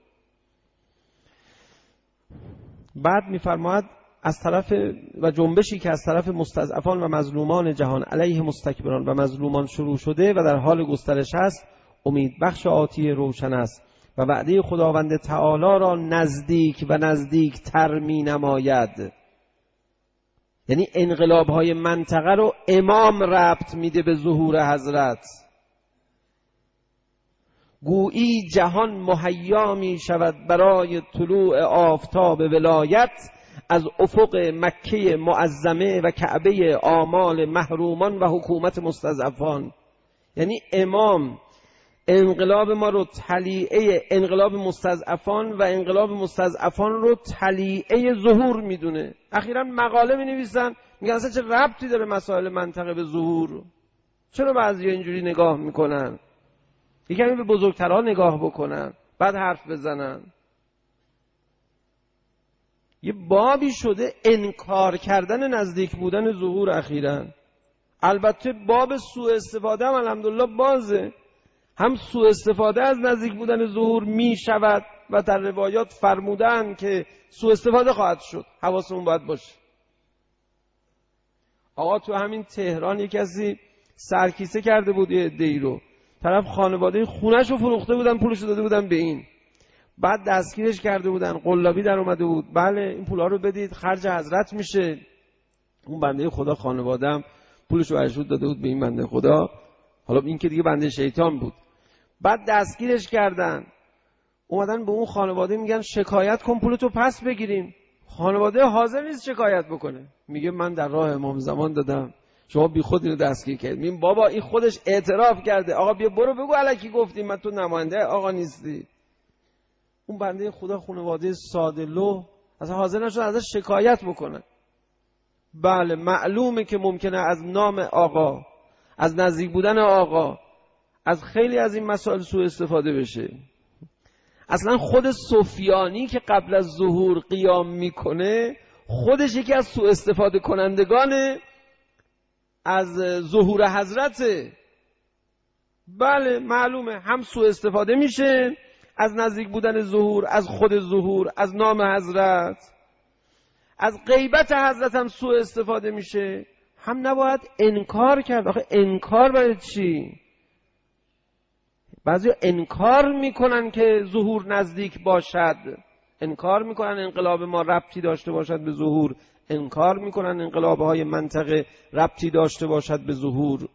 بعد میفرماید از طرف و جنبشی که از طرف مستضعفان و مظلومان جهان علیه مستکبران و مظلومان شروع شده و در حال گسترش است، امید بخش آتی روشن است و وعده خداوند تعالی را نزدیک و نزدیک تر می نماید. یعنی انقلاب های منطقه رو امام ربط میده به ظهور حضرت. گویی جهان مهیا می شود برای طلوع آفتاب ولایت از افق مکه معظمه و کعبه آمال محرومان و حکومت مستضعفان. یعنی امام انقلاب ما رو تلیعه انقلاب مستضعفان و انقلاب مستضعفان رو تلیعه ظهور میدونه. اخیراً مقاله می نویسن میگن اصلا چه ربطی داره مسائل منطقه به ظهور؟ چرا بعضی اینجوری نگاه میکنن؟ یکمی به بزرگترها نگاه بکنن بعد حرف بزنن. یه بابی شده انکار کردن نزدیک بودن ظهور اخیراً. البته باب سوء استفاده هم الحمدلله بازه، هم سوء استفاده از نزدیک بودن ظهور می شود و در روایات فرمودن که سوء استفاده خواهد شد. حواسمون باید باشه. آقا تو همین تهران یک کسی سرکیسه کرده بود یه عده‌ای رو، طرف خانواده خونه‌شو فروخته بودن، پولشو داده بودن به این، بعد دستگیرش کرده بودن، قلابی در اومده بود، بله این پولا رو بدید خرج حضرت میشه. اون بنده خدا خانواده‌ام پولشو برشود داده بود به این بنده خدا، حالا این که دیگه بنده شیطان بود. بعد دستگیرش کردن، اومدن به اون خانواده میگن شکایت کن پولتو پس بگیریم. خانواده حاضر نیست شکایت بکنه، میگه من در راه امام زمان دادم، شما بی خود اینو دستگیر کردید. میگم بابا این خودش اعتراف کرده، آقا بیا برو بگو الکی گفتیم، من تو نماینده آقا نیستی. اون بنده خدا خانواده ساده لوح اصلا حاضر نشدن ازش شکایت بکنن. بله معلومه که ممکنه از نام آقا، از نزدیک بودن آقا، از خیلی از این مسائل سوء استفاده بشه. اصلا خود سفیانی که قبل از ظهور قیام میکنه خودش یکی از سوء استفاده کنندگان از ظهور حضرته. بله معلومه هم سوء استفاده میشه از نزدیک بودن ظهور، از خود ظهور، از نام حضرت، از غیبت حضرت هم سوء استفاده میشه. هم نباید انکار کرد. آخه انکار برای چی؟ بعضی انکار میکنن که ظهور نزدیک باشد، انکار میکنن انقلاب ما ربطی داشته باشد به ظهور، انکار میکنن انقلابهای منطقه ربطی داشته باشد به ظهور.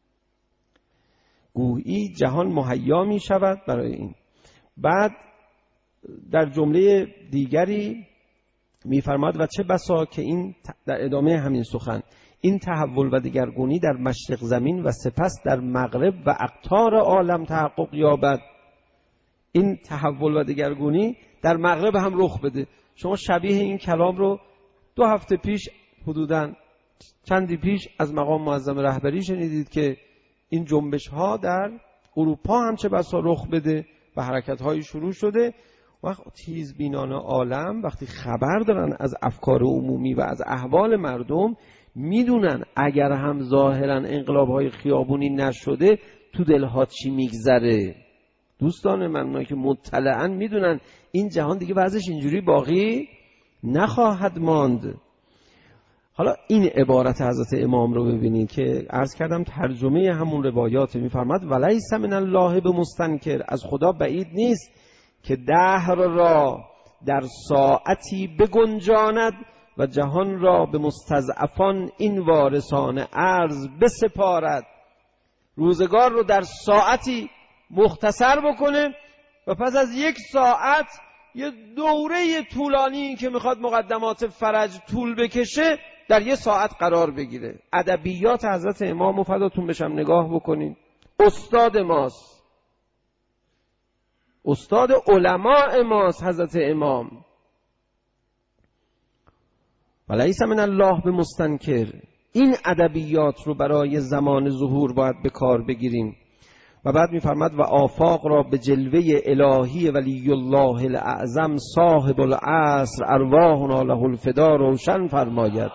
گویی جهان مهیا می شود برای این. بعد در جمله دیگری می‌فرماید و چه بسا که این در ادامه همین سخن این تحول و دگرگونی در مشرق زمین و سپس در مغرب و اقطار عالم تحقق یابد. این تحول و دگرگونی در مغرب هم رخ بده. شما شبیه این کلام رو 2 هفته پیش حدوداً چندی پیش از مقام معظم رهبری شنیدید که این جنبش ها در اروپا هم چه بسا رخ بده و حرکت های شروع شده. وقت تیزبینان عالم وقتی خبر دارن از افکار عمومی و از احوال مردم، میدونن اگر هم ظاهرا انقلاب های خیابونی نشده تو دلها چی میگذره. دوستان من، اونایی که مطلعن میدونن این جهان دیگه وضعش اینجوری باقی نخواهد ماند. حالا این عبارت حضرت امام رو ببینید که عرض کردم ترجمه همون روایات. میفرماد ولیس من الله بمستنکر، از خدا بعید نیست که دهر را در ساعتی بگنجاند و جهان را به مستضعفان این وارثان ارض بسپارد. روزگار رو در ساعتی مختصر بکنه و پس از 1 ساعت یه دوره طولانی که میخواد مقدمات فرج طول بکشه در 1 ساعت قرار بگیره. ادبیات حضرت امام فداتون بشم نگاه بکنین. استاد ماست، استاد علماء ماست حضرت امام. ولیس من الله به مستنکر. این ادبیات رو برای زمان ظهور باید به کار بگیریم. و بعد میفرماد و آفاق را به جلوه الهی ولی الله الاعظم صاحب العصر ارواحنا له الفدا روشن فرماید.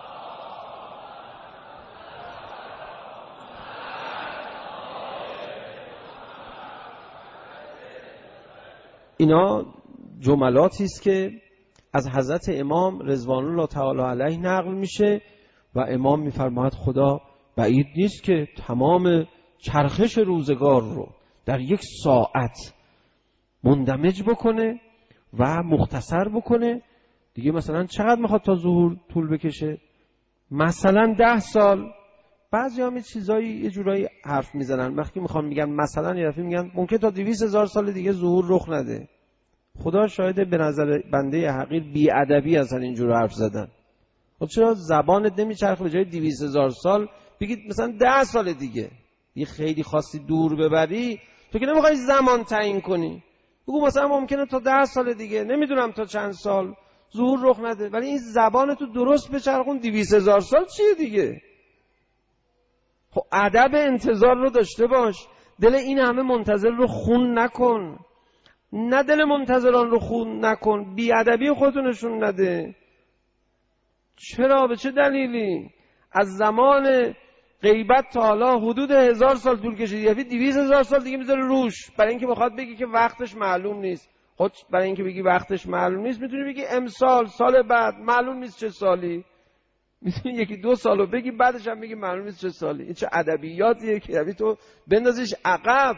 اینا جملاتی است که از حضرت امام رضوان الله تعالی علیه نقل میشه و امام میفرماید خدا بعید نیست که تمام چرخش روزگار رو در 1 ساعت مندمج بکنه و مختصر بکنه. دیگه مثلا چقدر میخواد تا ظهور طول بکشه؟ مثلا 10 سال. بعضی هم چیزایی یه جورایی حرف میزنن وقتی میخوان میگن مثلا یه دفعه میگن ممکن تا 200,000 سال دیگه ظهور رخ نده. خدا شاهد به نظر بنده حقیر بی‌ادبی اصلا اینجور حرف زدن. خب چرا زبانت نمیچرخه به جای 200,000 سال بگید مثلا 10 سال دیگه؟ یه خیلی خاصی دور ببری تو که نمیخوای زمان تعیین کنی. بگو مثلا ممکنه تا 10 سال دیگه، نمیدونم تا چند سال ظهور رخ نده، ولی این زبان تو درست بچرخون 200,000 سال چیه دیگه؟ خب ادب انتظار رو داشته باش. دل این همه منتظر رو خون نکن. نه دل منتظران رو خون نکن. بی‌ادبی خودتو نشون نده. چرا؟ به چه دلیلی؟ از زمان غیبت تا حالا حدود 1000 سال طول کشید، یعنی 200,000 سال دیگه میذاره روش، برای اینکه بخواد بگی که وقتش معلوم نیست. خود برای اینکه بگی وقتش معلوم نیست میتونی بگی امسال، سال بعد، معلوم نیست چه سالی. میتونی 1-2 سالو بگی بعدش هم بگی معلوم نیست چه سالی. این چه ادبیاتیه که یعنی تو بندازیش عقب.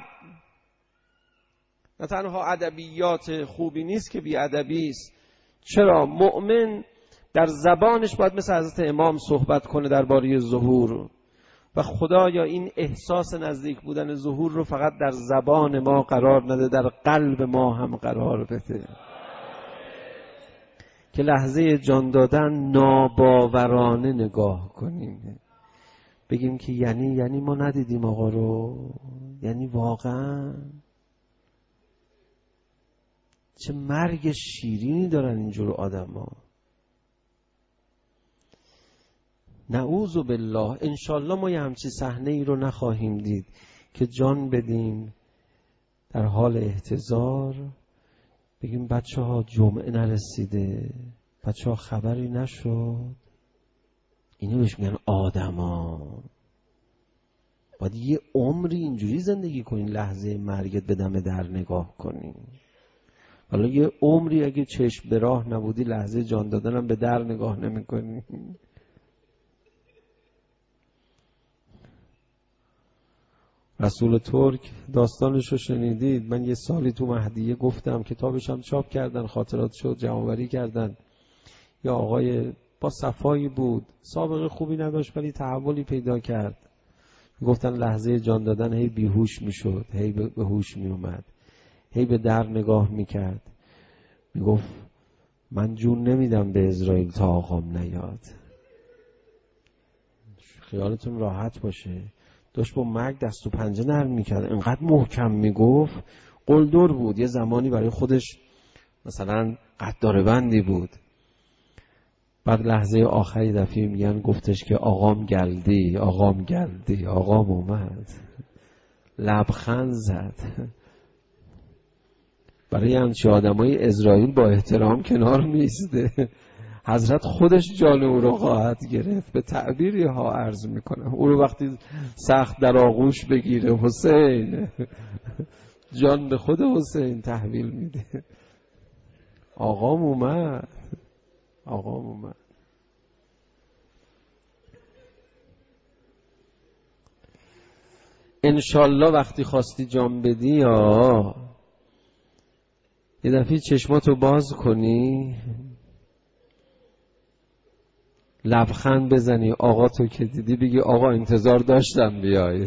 نه تنها ادبیات خوبی نیست که بی ادبی است. چرا؟ مؤمن در زبانش باید مثل حضرت امام صحبت کنه درباره ظهور. و خدایا این احساس نزدیک بودن ظهور رو فقط در زبان ما قرار نده، در قلب ما هم قرار بده، که لحظه جان دادن ناباورانه نگاه کنیم، بگیم که یعنی ما ندیدیم آقا رو، یعنی واقعا چه مرگ شیرینی دارن اینجور آدم ها. نعوذ بالله، انشالله ما یه همچی صحنه ای رو نخواهیم دید که جان بدیم در حال احتضار، بگیم بچه ها جمعه نرسیده، بچه ها خبری نشد. اینو بهش میگن آدما. باید یه عمری اینجوری زندگی کنین، لحظه مرگت به دم در نگاه کنین. حالا یه عمری اگه چشم به راه نبودی لحظه جان دادنم به در نگاه نمی کنی. رسول ترک داستانش رو شنیدید؟ من یه سالی تو مهدیه گفتم، کتابش هم چاپ کردن، خاطرات شد جمع‌آوری کردن. یا آقای با صفایی بود، سابقه خوبی نداشت ولی تحولی پیدا کرد. گفتن لحظه جان دادن هی بیهوش میشد، هی به هوش میومد، هی به در نگاه میکرد، میگفت من جون نمیدم به اسرائیل تا آقام نیاد. خیالتون راحت باشه. داشت با مرگ دست و پنجه نرم میکرد، انقدر محکم میگفت، قلدر بود. یه زمانی برای خودش مثلا قدار بندی بود. بعد لحظه آخری دفعه میگن گفتش که آقام گلدی، آقام گلدی، آقام اومد. لبخند زد. برای همچه آدمای اسرائیل با احترام کنار میسته. حضرت خودش جان او رو خواهد گرفت. به تعبیری ها عرض میکنم، او رو وقتی سخت در آغوش بگیره حسین، جان به خود حسین تحویل میده. آقام اومد، آقام اومد. انشالله وقتی خواستی جان بدی یا یه دفعه چشماتو باز کنی، لبخند بزنی، آقا تو که دیدی بگی آقا انتظار داشتم بیای.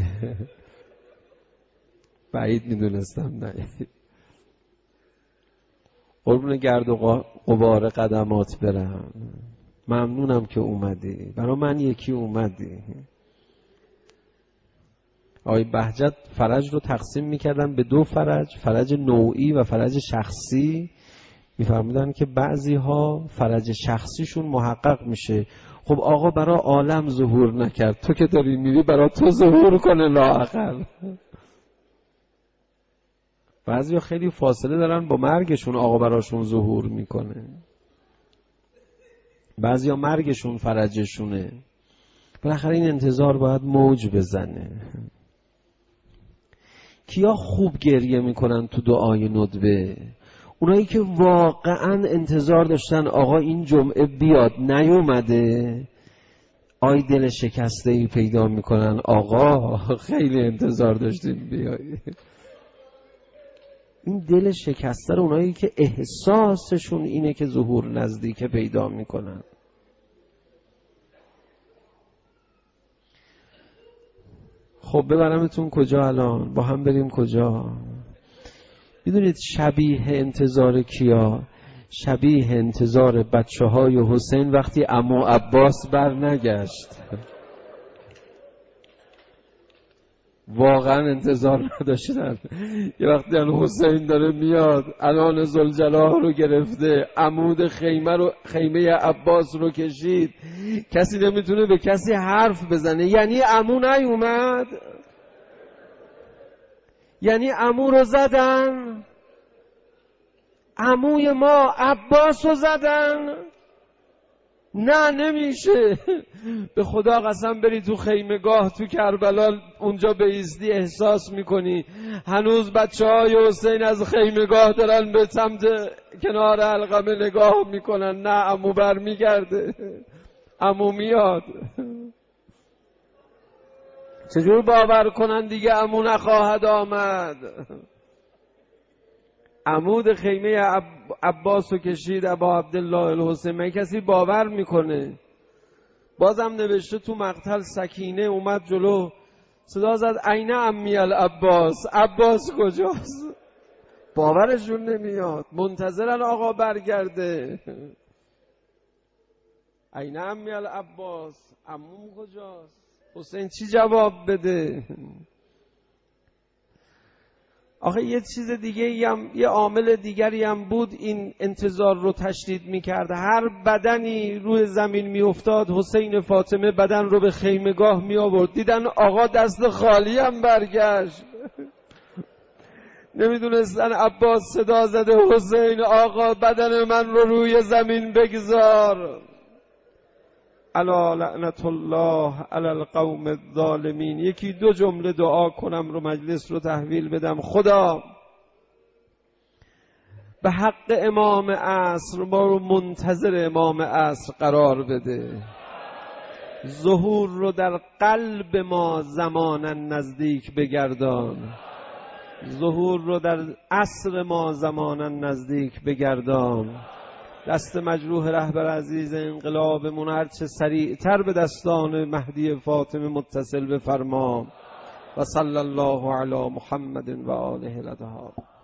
بعید میدونستم نه. قربون گرد و غبار قدمات برم. ممنونم که اومدی، برای من یکی اومدی. آقای بهجت فرج رو تقسیم میکردن به دو فرج، فرج نوعی و فرج شخصی. میفرمودن که بعضی ها فرج شخصیشون محقق میشه. خب آقا برای عالم ظهور نکرد، تو که داری میری برای تو ظهور کنه لااقل. بعضی ها خیلی فاصله دارن با مرگشون، آقا براشون ظهور میکنه. بعضی ها مرگشون فرجشونه. بالاخره این انتظار باید موج بزنه. کیا خوب گریه میکنن تو دعای ندبه؟ اونایی که واقعا انتظار داشتن آقا این جمعه بیاد، نیومده، آی دل شکسته ای پیدا میکنن، آقا خیلی انتظار داشتیم بیای. این دل شکسته رو اونایی که احساسشون اینه که ظهور نزدیک پیدا میکنن. خب ببرمتون کجا الان؟ با هم بریم کجا؟ میدونید شبیه انتظار کیا؟ شبیه انتظار بچه های حسین وقتی عمو عباس بر نگشت. واقعا انتظار نداشتن. یه وقتی حسین داره میاد، الان ذوالجلال رو گرفته، عمود خیمه عباس رو کشید، کسی نمیتونه به کسی حرف بزنه. یعنی عمو نیومد، یعنی عمو رو زدن، عموی ما عباس رو زدن. نه نمیشه. به خدا قسم بری تو خیمگاه تو کربلا اونجا بایستی، احساس میکنی هنوز بچه های حسین از خیمگاه دارن به سمت کنار علقمه نگاه میکنن. نه عمو بر میگرده، عمو میاد. چجور باور کنن دیگه عمو نخواهد آمد؟ عمود خیمه عباس رو کشید ابا عبدالله الحسین. من کسی باور میکنه؟ بازم نوشته تو مقتل سکینه اومد جلو، صدا زد عین عمی العباس، عباس کجاست؟ باورشون نمیاد، منتظرن آقا برگرده. عین عمی العباس، عموم کجاست؟ حسین چی جواب بده؟ آخه یه چیز دیگه هم، یه عامل دیگری هم بود این انتظار رو تشدید میکرد. هر بدنی روی زمین میافتاد، حسین فاطمه بدن رو به خیمگاه می آورد، دیدن آقا دست خالی هم برگشت. نمیدونستن عباس صدا زده حسین آقا بدن من رو روی زمین بگذار. الا لعنت الله علی القوم الظالمین. یکی دو جمله دعا کنم رو مجلس رو تحویل بدم. خدا به حق امام عصر ما رو منتظر امام عصر قرار بده. ظهور رو در قلب ما زمانا نزدیک بگردان. ظهور رو در عصر ما زمانا نزدیک بگردان. دست مجروح رهبر عزیز انقلابمون هرچه سریعتر به دستان مهدی فاطمه متصل بفرما. و صلی الله علی محمد و آله الاطهار.